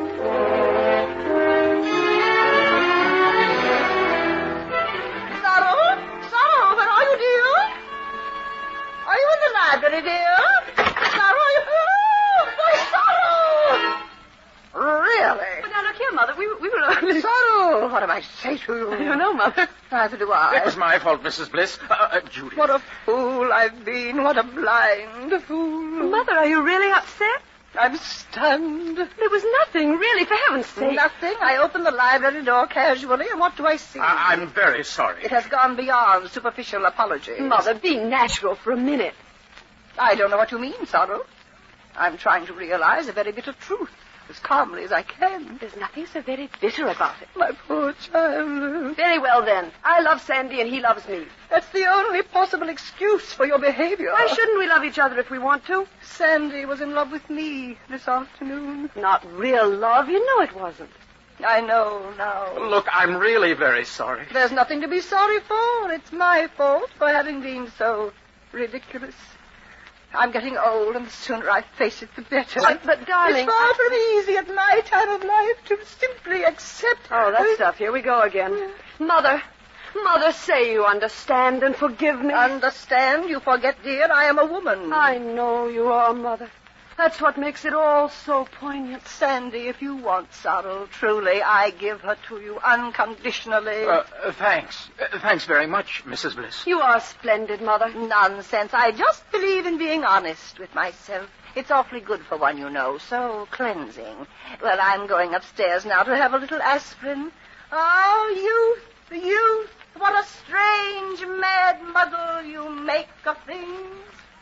Sorrow, where are you, dear? Are you in the library, dear? Sorrow, Really? But now, look here, Mother. We were only... Sorrow, what am I to say to you? I don't know, Mother. Neither do I. It was my fault, Mrs. Bliss. Judith. What a fool I've been. What a blind fool. Mother, are you really upset? I'm stunned. There was nothing, really, for heaven's sake. Nothing. I opened the library door casually, and what do I see? I'm very sorry. It has gone beyond superficial apology. Mother, be natural for a minute. I don't know what you mean, Sorrow. I'm trying to realize a very bitter truth as calmly as I can. There's nothing so very bitter about it. My poor child. Very well, then. I love Sandy and he loves me. That's the only possible excuse for your behavior. Why shouldn't we love each other if we want to? Sandy was in love with me this afternoon. Not real love. You know it wasn't. I know now. Look, I'm really very sorry. There's nothing to be sorry for. It's my fault for having been so ridiculous. I'm getting old, and the sooner I face it, the better. But darling... It's far from easy at my time of life to simply accept... Oh, that stuff. Here we go again. Mother, say you understand and forgive me. Understand? You forget, dear, I am a woman. I know you are, Mother. That's what makes it all so poignant. Sandy, if you want sorrow, truly, I give her to you unconditionally. Thanks. Thanks very much, Mrs. Bliss. You are splendid, Mother. Nonsense. I just believe in being honest with myself. It's awfully good for one, you know, so cleansing. Well, I'm going upstairs now to have a little aspirin. Oh, youth, what a strange, mad muddle you make of things.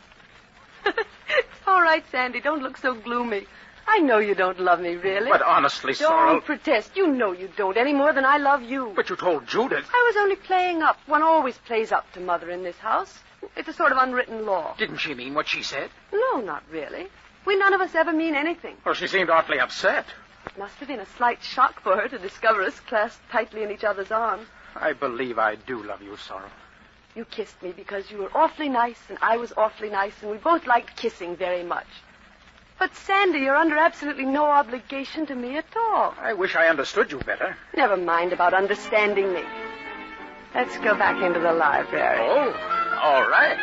It's all right, Sandy. Don't look so gloomy. I know you don't love me, really. But honestly, Sorrel... Don't protest. You know you don't, any more than I love you. But you told Judith. I was only playing up. One always plays up to Mother in this house. It's a sort of unwritten law. Didn't she mean what she said? No, not really. We none of us ever mean anything. Well, she seemed awfully upset. It must have been a slight shock for her to discover us clasped tightly in each other's arms. I believe I do love you, Sorrel. You kissed me because you were awfully nice and I was awfully nice and we both liked kissing very much. But, Sandy, you're under absolutely no obligation to me at all. I wish I understood you better. Never mind about understanding me. Let's go back into the library. Oh, all right.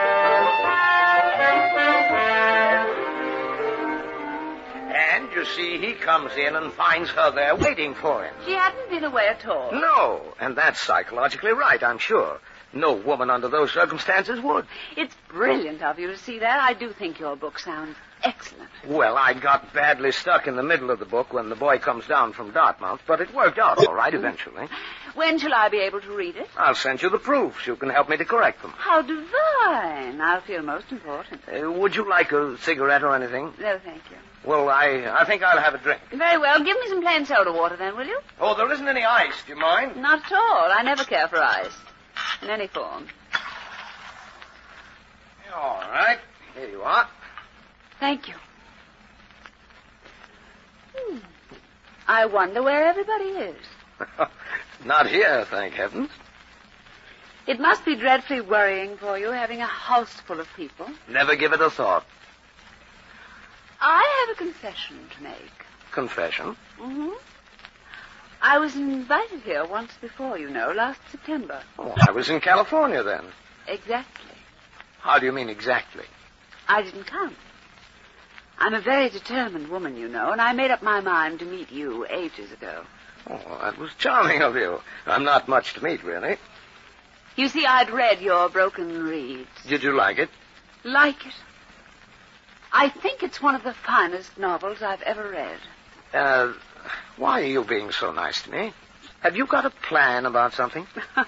And, you see, he comes in and finds her there waiting for him. She hadn't been away at all. No, and that's psychologically right, I'm sure. No woman under those circumstances would. It's brilliant of you to see that. I do think your book sounds excellent. Well, I got badly stuck in the middle of the book when the boy comes down from Dartmouth, but it worked out all right eventually. When shall I be able to read it? I'll send you the proofs. You can help me to correct them. How divine. I'll feel most important. Would you like a cigarette or anything? No, thank you. Well, I think I'll have a drink. Very well. Give me some plain soda water then, will you? Oh, there isn't any ice. Do you mind? Not at all. I never care for ice. In any form. All right. Here you are. Thank you. I wonder where everybody is. Not here, thank heavens. It must be dreadfully worrying for you having a house full of people. Never give it a thought. I have a confession to make. Confession? Mm-hmm. I was invited here once before, you know, last September. Oh, I was in California then. Exactly. How do you mean exactly? I didn't come. I'm a very determined woman, you know, and I made up my mind to meet you ages ago. Oh, that was charming of you. I'm not much to meet, really. You see, I'd read your Broken Reeds. Did you like it? Like it? I think it's one of the finest novels I've ever read. Why are you being so nice to me? Have you got a plan about something?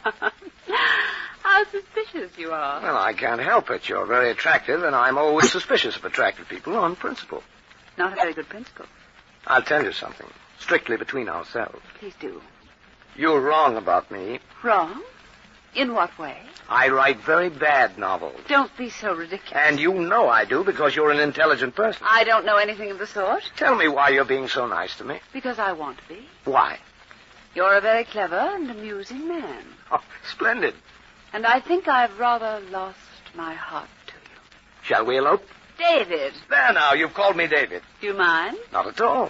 How suspicious you are. Well, I can't help it. You're very attractive, and I'm always suspicious of attractive people on principle. Not a very good principle. I'll tell you something, strictly between ourselves. Please do. You're wrong about me. Wrong? In what way? I write very bad novels. Don't be so ridiculous. And you know I do because you're an intelligent person. I don't know anything of the sort. Tell me why you're being so nice to me. Because I want to be. Why? You're a very clever and amusing man. Oh, splendid. And I think I've rather lost my heart to you. Shall we elope? David. There now, you've called me David. Do you mind? Not at all.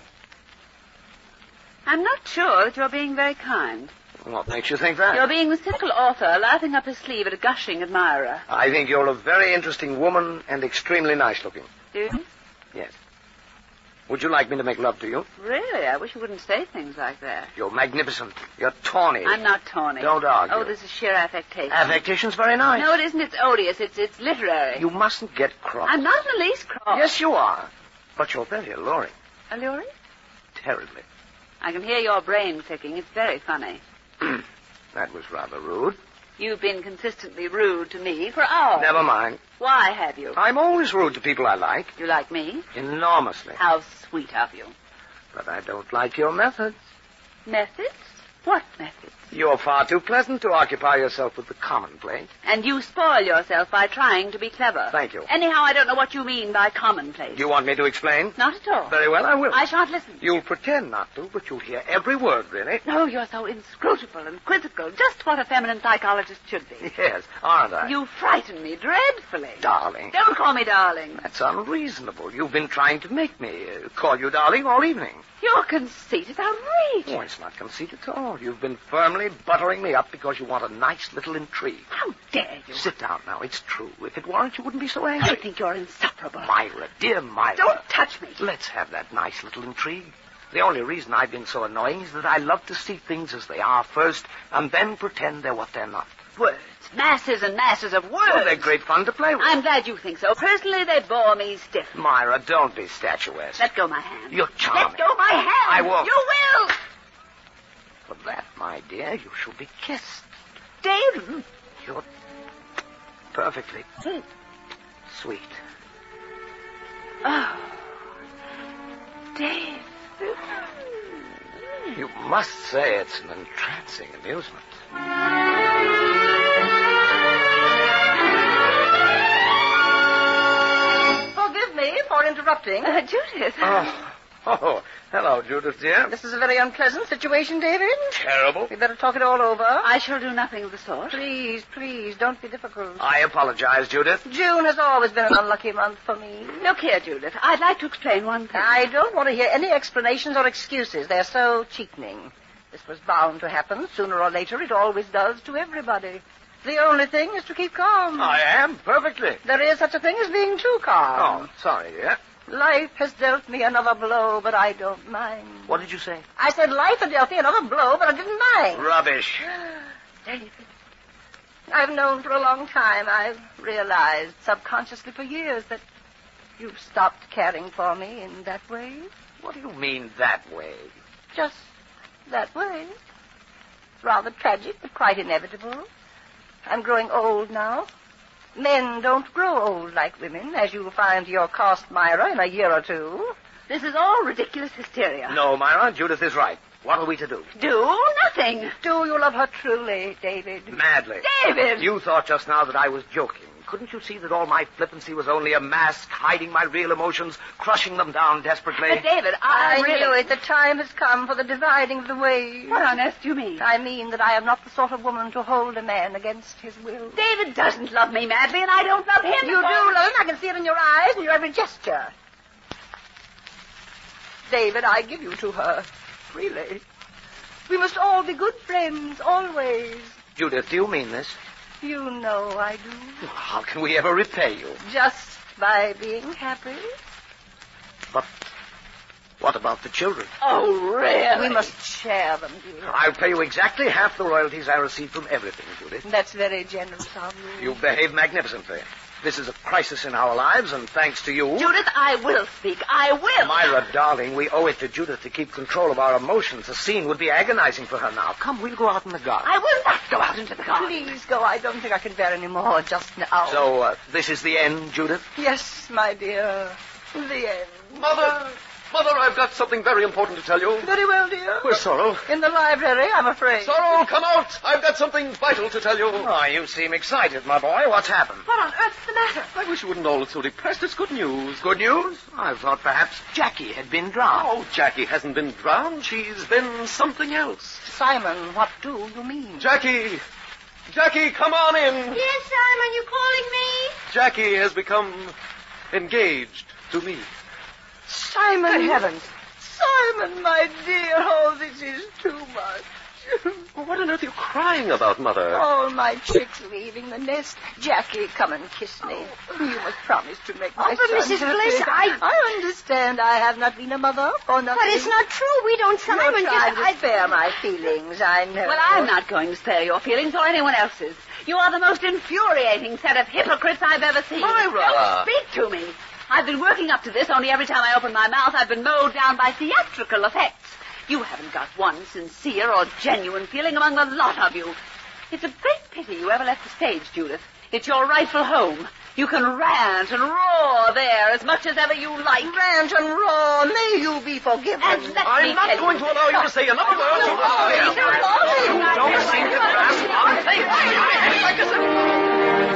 I'm not sure that you're being very kind. What makes you think that? You're being the cynical author, laughing up his sleeve at a gushing admirer. I think you're a very interesting woman and extremely nice-looking. Do you? Yes. Would you like me to make love to you? Really? I wish you wouldn't say things like that. You're magnificent. You're tawny. I'm not tawny. Don't argue. Oh, this is sheer affectation. Affectation's very nice. No, it isn't. It's odious. It's literary. You mustn't get cross. I'm not in the least cross. Yes, you are. But you're very alluring. Alluring? Terribly. I can hear your brain clicking. It's very funny. That was rather rude. You've been consistently rude to me for hours. Never mind. Why have you? I'm always rude to people I like. You like me? Enormously. How sweet of you. But I don't like your methods. Methods? What methods? You're far too pleasant to occupy yourself with the commonplace. And you spoil yourself by trying to be clever. Thank you. Anyhow, I don't know what you mean by commonplace. Do you want me to explain? Not at all. Very well, I will. I shan't listen. You'll pretend not to, but you'll hear every word, really. No, you're so inscrutable and quizzical. Just what a feminine psychologist should be. Yes, aren't I? You frighten me dreadfully. Darling. Don't call me darling. That's unreasonable. You've been trying to make me call you darling all evening. Your conceit is outrageous. Oh, it's not conceit at all. You've been firmly buttering me up because you want a nice little intrigue. How dare you? Sit down now. It's true. If it weren't, you wouldn't be so angry. I think you're insufferable. Myra, dear Myra. Don't touch me. Let's have that nice little intrigue. The only reason I've been so annoying is that I love to see things as they are first and then pretend they're what they're not. Words. Masses and masses of words. Oh, they're great fun to play with. I'm glad you think so. Personally, they bore me stiff. Myra, don't be statuesque. Let go my hand. You're charming. Let go my hand. I won't. You will. For that, my dear, you shall be kissed. Dave. You're perfectly sweet. Oh, Dave. You must say it's an entrancing amusement. Forgive me for interrupting. Judith. Oh, Oh, hello, Judith, dear. This is a very unpleasant situation, David. Terrible. We better talk it all over. I shall do nothing of the sort. Please, don't be difficult. I apologize, Judith. June has always been an unlucky month for me. Look here, Judith. I'd like to explain one thing. I don't want to hear any explanations or excuses. They're so cheapening. This was bound to happen. Sooner or later, it always does to everybody. The only thing is to keep calm. I am, perfectly. There is such a thing as being too calm. Oh, sorry, dear. Life has dealt me another blow, but I don't mind. What did you say? I said life had dealt me another blow, but I didn't mind. Rubbish. David, I've known for a long time, I've realized subconsciously for years that you've stopped caring for me in that way. What do you mean, that way? Just that way. It's rather tragic, but quite inevitable. I'm growing old now. Men don't grow old like women, as you'll find to your cost, Myra, in a year or two. This is all ridiculous hysteria. No, Myra, Judith is right. What are we to do? Do nothing. Do you love her truly, David? Madly. David! You thought just now that I was joking. Couldn't you see that all my flippancy was only a mask, hiding my real emotions, crushing them down desperately? But, David, I knew it. The time has come for the dividing of the ways. What on earth do you mean? I mean that I am not the sort of woman to hold a man against his will. David doesn't love me madly, and I don't love him. You do love him. I can see it in your eyes and your every gesture. David, I give you to her. Freely. We must all be good friends, always. Judith, do you mean this? You know I do. How can we ever repay you? Just by being happy. But what about the children? Oh, really? We must share them, dear. I'll pay you exactly half the royalties I receive from everything, Judith. That's very generous of you. You behave magnificently. This is a crisis in our lives, and thanks to you... Judith, I will speak. I will. Myra, darling, we owe it to Judith to keep control of our emotions. The scene would be agonizing for her now. Come, we'll go out in the garden. I will not go out into the garden. Please go. I don't think I can bear any more just now. So, this is the end, Judith? Yes, my dear. The end. Mother, I've got something very important to tell you. Very well, dear. Where's Sorrel? In the library, I'm afraid. Sorrel, come out. I've got something vital to tell you. Oh, you seem excited, my boy. What's happened? What on earth's the matter? I wish you wouldn't all look so depressed. It's good news. Good news? I thought perhaps Jackie had been drowned. Oh, Jackie hasn't been drowned. She's been something else. Simon, what do you mean? Jackie, come on in. Yes, Simon, you calling me? Jackie has become engaged to me. Simon. Good heavens. Simon, my dear, oh, this is too much. Well, what on earth are you crying about, Mother? All my chicks leaving the nest. Jackie, come and kiss me. You must promise to make my but son Mrs. Bliss, happy. I understand I have not been a mother for nothing. But it's not true. We don't, Simon. You're trying to spare my feelings, I know. Well, I'm not going to spare your feelings or anyone else's. You are the most infuriating set of hypocrites I've ever seen. Myra! Don't speak to me. I've been working up to this, only every time I open my mouth, I've been mowed down by theatrical effects. You haven't got one sincere or genuine feeling among the lot of you. It's a great pity you ever left the stage, Judith. It's your rightful home. You can rant and roar there as much as ever you like. Rant and roar. May you be forgiven. I'm not going to allow you to say another word. Don't seem to grasp our thing.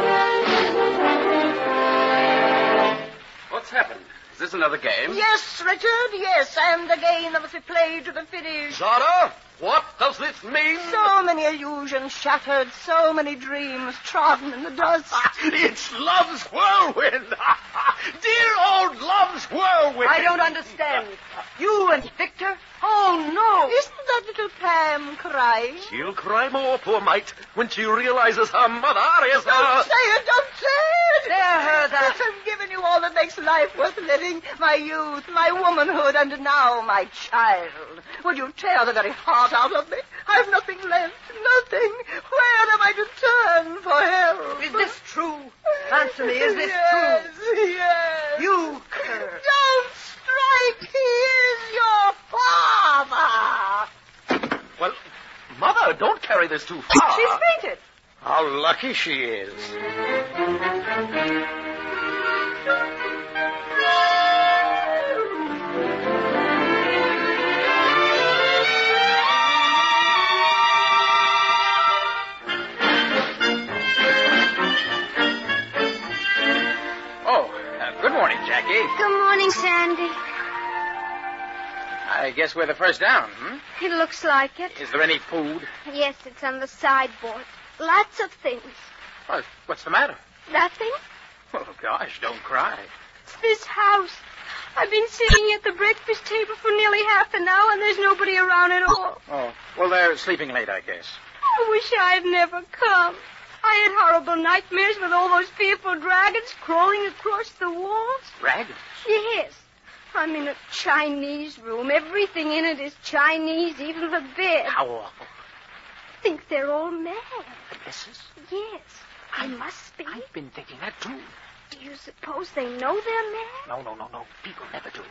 What's happened? Is this another game? Yes, Richard, yes, and the game that must be played to the finish. Zara, what does this mean? So many illusions shattered, so many dreams trodden in the dust. It's love's whirlwind. Dear old love's whirlwind. I don't understand. You and Victor? Oh, no. Isn't that little Pam crying? She'll cry more, poor mite, when she realizes her mother is Don't say it, don't say it. There, Hertha. I've given you all that makes life worth living. My youth, my womanhood, and now my child. Would you tear the very heart out of me? I've nothing left, nothing. Where am I to turn for help? Is this true? Answer me, is this yes, true? Yes. You curse. Don't strike. He is your father. Well, Mother, don't carry this too far. She's fainted. How lucky she is. Good morning, Jackie. Good morning, Sandy. I guess we're the first down, It looks like it. Is there any food? Yes, it's on the sideboard. Lots of things. What's the matter? Nothing? Oh, gosh, don't cry. It's this house. I've been sitting at the breakfast table for nearly half an hour, and there's nobody around at all. Oh, well, they're sleeping late, I guess. I wish I had never come. I had horrible nightmares with all those fearful dragons crawling across the walls. Dragons? Yes. I'm in a Chinese room. Everything in it is Chinese, even the bed. How awful. I think they're all mad. The missus? Yes, they must be. I've been thinking that, too. Do you suppose they know they're mad? No. People never do.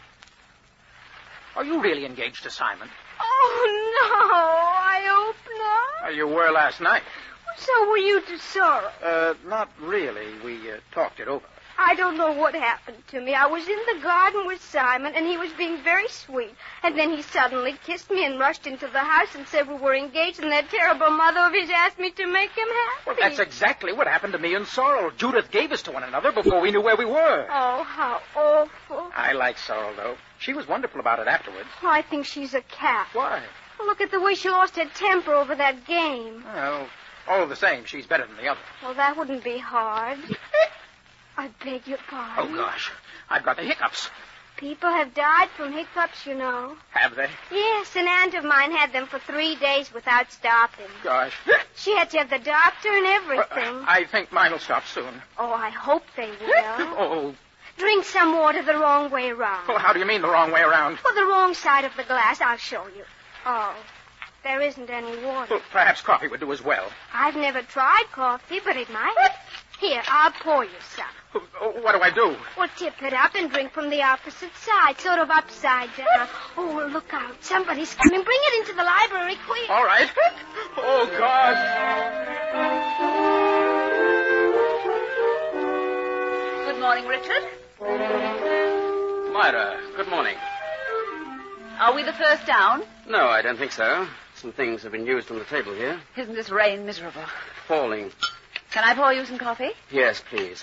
Are you really engaged to Simon? Oh, no. I hope not. You were last night. So were you to Sorrel? Not really. We talked it over. I don't know what happened to me. I was in the garden with Simon, and he was being very sweet. And then he suddenly kissed me and rushed into the house and said we were engaged, and that terrible mother of his asked me to make him happy. Well, that's exactly what happened to me and Sorrel. Judith gave us to one another before we knew where we were. Oh, how awful. I like Sorrel, though. She was wonderful about it afterwards. Oh, I think she's a cat. Why? Look at the way she lost her temper over that game. Well, all the same, she's better than the other. Well, that wouldn't be hard. I beg your pardon. Oh, gosh. I've got the hiccups. People have died from hiccups, you know. Have they? Yes, an aunt of mine had them for 3 days without stopping. Gosh. She had to have the doctor and everything. I think mine will stop soon. Oh, I hope they will. Oh. Drink some water the wrong way around. Well, how do you mean the wrong way around? Well, the wrong side of the glass. I'll show you. Oh, there isn't any water. Well, perhaps coffee would do as well. I've never tried coffee, but it might. Here, I'll pour you some. What do I do? Well, tip it up and drink from the opposite side, sort of upside down. Oh, well, look out. Somebody's coming. Bring it into the library, quick. All right. Oh, gosh. Good morning, Richard. Myra, good morning. Are we the first down? No, I don't think so. Some things have been used on the table here. Isn't this rain miserable? Falling. Can I pour you some coffee? Yes, please.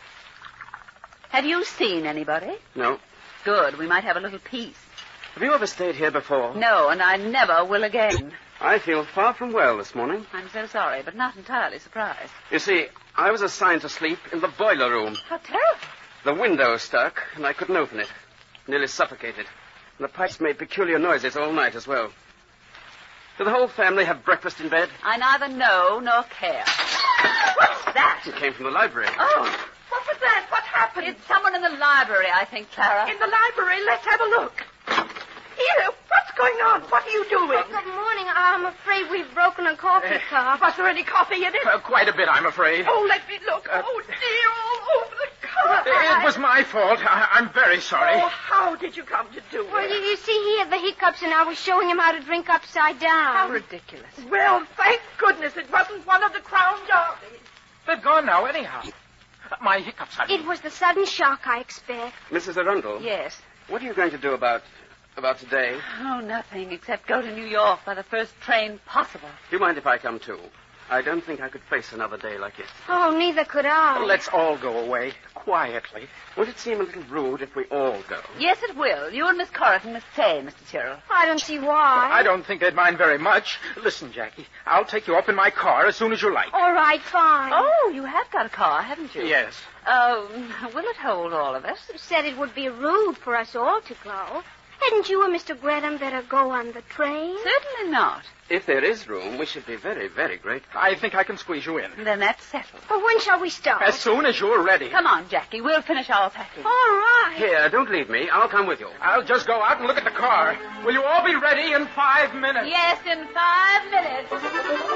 Have you seen anybody? No. Good. We might have a little peace. Have you ever stayed here before? No, and I never will again. I feel far from well this morning. I'm so sorry, but not entirely surprised. You see, I was assigned to sleep in the boiler room. How terrible. The window stuck, and I couldn't open it. Nearly suffocated. And the pipes made peculiar noises all night as well. Do the whole family have breakfast in bed? I neither know nor care. What's that? It came from the library. Oh, What was that? What happened? it's someone in the library, I think, Clara. In the library. Let's have a look. Here, what's going on? What are you doing? Oh, good morning. I'm afraid we've broken a coffee cup. Was there any coffee in it? Quite a bit, I'm afraid. Oh, let me look. Oh, dear, all over the cup. It was my fault. I'm very sorry. Oh, how did you come to do Well, it? you see, he had the hiccups, and I was showing him how to drink upside down. How ridiculous. Well, thank goodness it wasn't one of the Crown Derbies. They've gone now, anyhow. My hiccups, I mean. It was the sudden shock, I expect. Mrs. Arundel? Yes. What are you going to do about today? Oh, nothing, except go to New York by the first train possible. Do you mind if I come too? I don't think I could face another day like it. Oh, neither could I. Well, let's all go away, quietly. Won't it seem a little rude if we all go? Yes, it will. You and Miss Corrigan must stay, Mr. Tyrrell. I don't see why. I don't think they'd mind very much. Listen, Jackie, I'll take you up in my car as soon as you like. All right, fine. Oh, you have got a car, haven't you? Yes. Will it hold all of us? You said it would be rude for us all to go. Hadn't you and Mr. Gretham better go on the train? Certainly not. If there is room, we should be very, very grateful. I think I can squeeze you in. Then that's settled. Well, when shall we start? As soon as you're ready. Come on, Jackie. We'll finish our packing. All right. Here, don't leave me. I'll come with you. I'll just go out and look at the car. Will you all be ready in 5 minutes? Yes, in 5 minutes.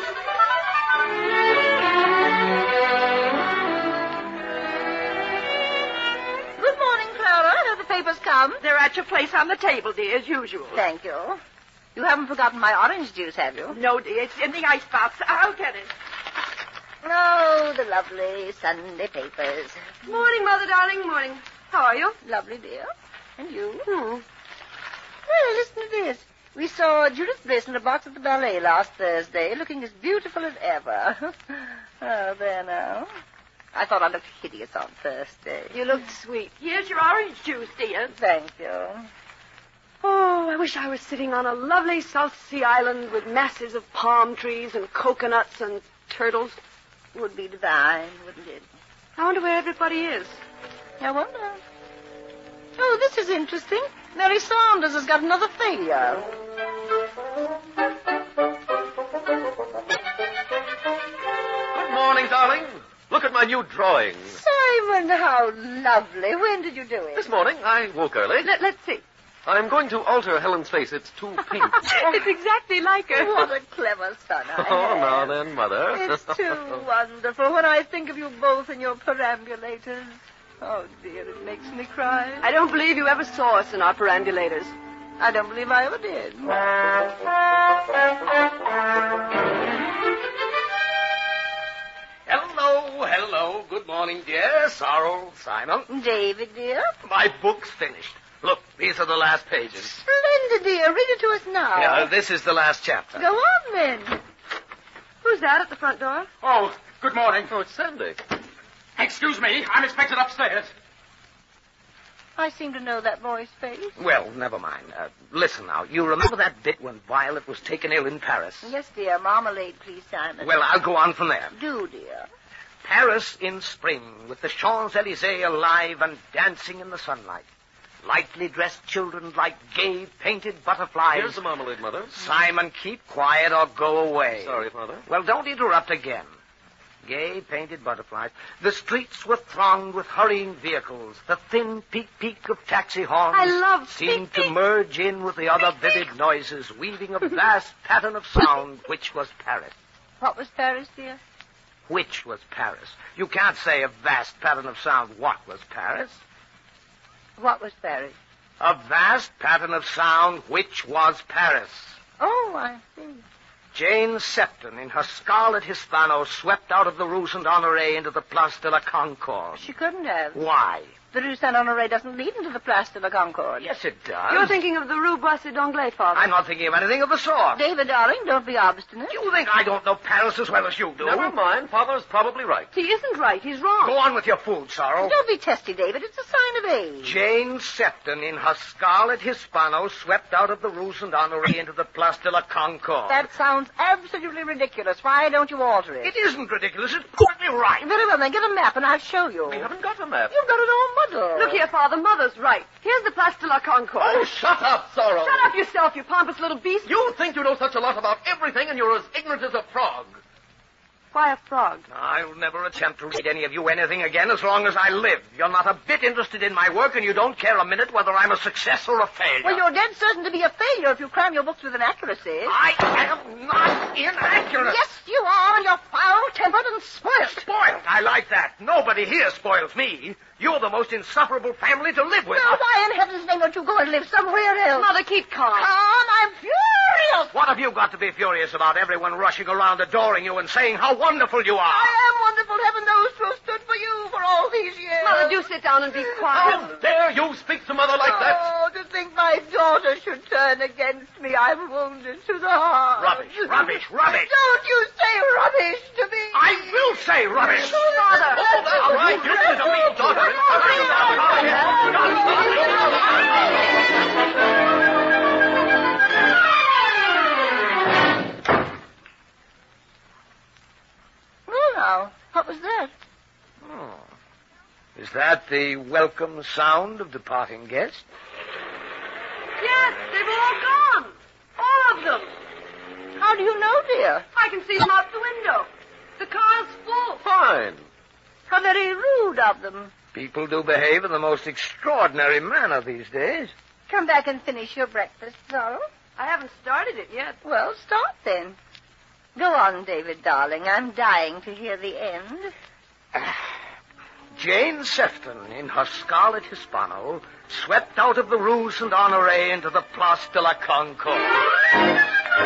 Good morning, Clara. Have the papers come? They're at your place on the table, dear, as usual. Thank you. You haven't forgotten my orange juice, have you? No, dear, it's in the icebox. I'll get it. Oh, the lovely Sunday papers. Morning, Mother, darling. Morning. How are you? Lovely, dear. And you? Well, listen to this. We saw Judith Bliss in a box at the ballet last Thursday, looking as beautiful as ever. Oh, there now. I thought I looked hideous on Thursday. You looked sweet. Here's your orange juice, dear. Thank you. Oh, I wish I was sitting on a lovely South Sea island with masses of palm trees and coconuts and turtles. Would be divine, wouldn't it? I wonder where everybody is. I wonder. Oh, this is interesting. Mary Saunders has got another failure. Good morning, darling. Look at my new drawing. Simon, how lovely. When did you do it? This morning, I woke early. Let's see. I'm going to alter Helen's face. It's too pink. It's exactly like her. What a clever son I Oh, have. now then, Mother. It's too wonderful when I think of you both in your perambulators. Oh, dear, it makes me cry. I don't believe you ever saw us in our perambulators. I don't believe I ever did. Hello. Good morning, dear. Sorrel, Simon. David, dear. My book's finished. Look, these are the last pages. Splendid, dear. Read it to us now. Yeah, this is the last chapter. Go on, then. Who's that at the front door? Oh, good morning. Oh, it's Sandy. Excuse me, I'm expected upstairs. I seem to know that boy's face. Well, never mind. Listen now. You remember that bit when Violet was taken ill in Paris? Yes, dear. Marmalade, please, Simon. Well, I'll go on from there. Do, dear. Paris in spring, with the Champs-Élysées alive and dancing in the sunlight. Lightly dressed children like gay painted butterflies. Here's the marmalade, Mother. Simon, keep quiet or go away. Sorry, Father. Well, don't interrupt again. Gay painted butterflies. The streets were thronged with hurrying vehicles. The thin peak of taxi horns I love seemed peak. to merge in with the other vivid noises, weaving a vast pattern of sound, which was Paris. What was Paris, dear? Which was Paris? You can't say a vast pattern of sound. What was Paris? What was Paris? A vast pattern of sound, which was Paris. Oh, I see. Jane Septon, in her scarlet Hispano, swept out of the Rue Saint-Honoré into the Place de la Concorde. She couldn't have. Why? The Rue Saint-Honoré doesn't lead into the Place de la Concorde. Yes, it does. You're thinking of the Rue Boissy d'Anglais, Father. I'm not thinking of anything of the sort. David, darling, don't be obstinate. You think I don't know Paris as well as you do? Never mind. Father's probably right. He isn't right. He's wrong. Go on with your food, Sorrel. Don't be testy, David. It's a sign of age. Jane Septon, in her scarlet Hispano, swept out of the Rue Saint-Honoré into the Place de la Concorde. That sounds absolutely ridiculous. Why don't you alter it? It isn't ridiculous. It's perfectly right. Very well, then get a map and I'll show you. We haven't got a map. You've got it all muddled. Look here, Father. Mother's right. Here's the Place de la Concorde. Oh, shut up, Sorrel. Shut up yourself, you pompous little beast. You think you know such a lot about everything, and you're as ignorant as a frog. Why a frog? I'll never attempt to read any of you anything again as long as I live. You're not a bit interested in my work, and you don't care a minute whether I'm a success or a failure. Well, you're dead certain to be a failure if you cram your books with inaccuracy. I am not inaccurate. Yes, you are, and you're foul-tempered and spoiled. Spoiled? I like that. Nobody here spoils me. You're the most insufferable family to live with. Now, why in heaven's name don't you go and live somewhere else? Mother, keep calm. Calm? I'm furious. What have you got to be furious about? Everyone rushing around adoring you and saying how wonderful you are. I am wonderful. Heaven knows to have stood for you for all these years. Mother, do sit down and be quiet. How dare you speak to Mother like that? Oh, to think my daughter should turn against me. I'm wounded to the heart. Rubbish. Don't you say rubbish to me. I will say rubbish. Father. Oh, all right. You listen to me, daughter. Well, now, what was that? Oh. Is that the welcome sound of departing guests? Yes, they were all gone. All of them. How do you know, dear? I can see them out the window. The car's full. Fine. How very rude of them. People do behave in the most extraordinary manner these days. Come back and finish your breakfast, Zorro. I haven't started it yet. Well, start then. Go on, David, darling. I'm dying to hear the end. Jane Sefton, in her scarlet Hispano, swept out of the Rue Saint-Honoré into the Place de la Concorde.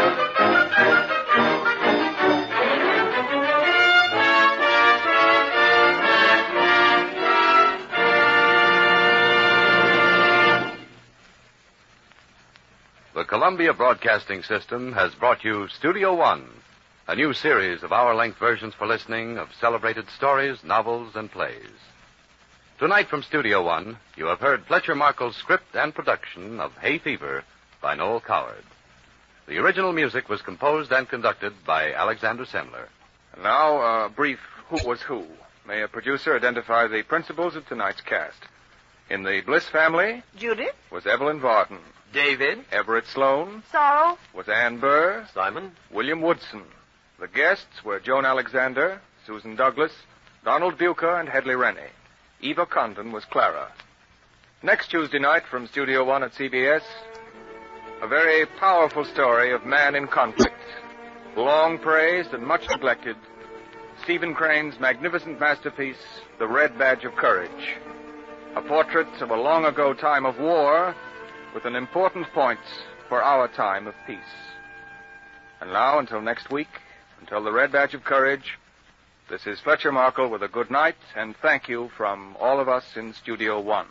The Columbia Broadcasting System has brought you Studio One, a new series of hour-length versions for listening of celebrated stories, novels, and plays. Tonight from Studio One, you have heard Fletcher Markle's script and production of Hay Fever by Noel Coward. The original music was composed and conducted by Alexander Semler. And now, a brief who was who. May a producer identify the principals of tonight's cast? In the Bliss family, Judith? was Evelyn Varden. David. Everett Sloan. Sorrow? Was Ann Burr. Simon. William Woodson. The guests were Joan Alexander, Susan Douglas, Donald Bucher, and Hedley Rennie. Eva Condon was Clara. Next Tuesday night from Studio One at CBS, a very powerful story of man in conflict. Long praised and much neglected, Stephen Crane's magnificent masterpiece, The Red Badge of Courage. A portrait of a long ago time of war with an important point for our time of peace. And now, until next week, until The Red Badge of Courage, this is Fletcher Markle with a good night and thank you from all of us in Studio One.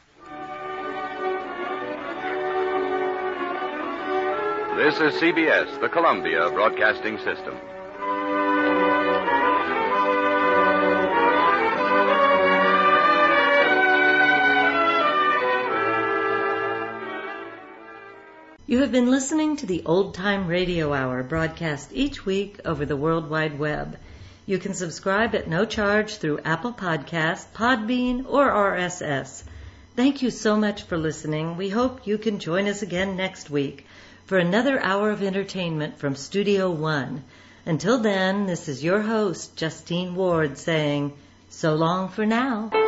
This is CBS, the Columbia Broadcasting System. You have been listening to the Old Time Radio Hour, broadcast each week over the World Wide Web. You can subscribe at no charge through Apple Podcast, Podbean, or RSS. Thank you so much for listening. We hope you can join us again next week for another hour of entertainment from Studio One. Until then, this is your host, Justine Ward, saying, so long for now.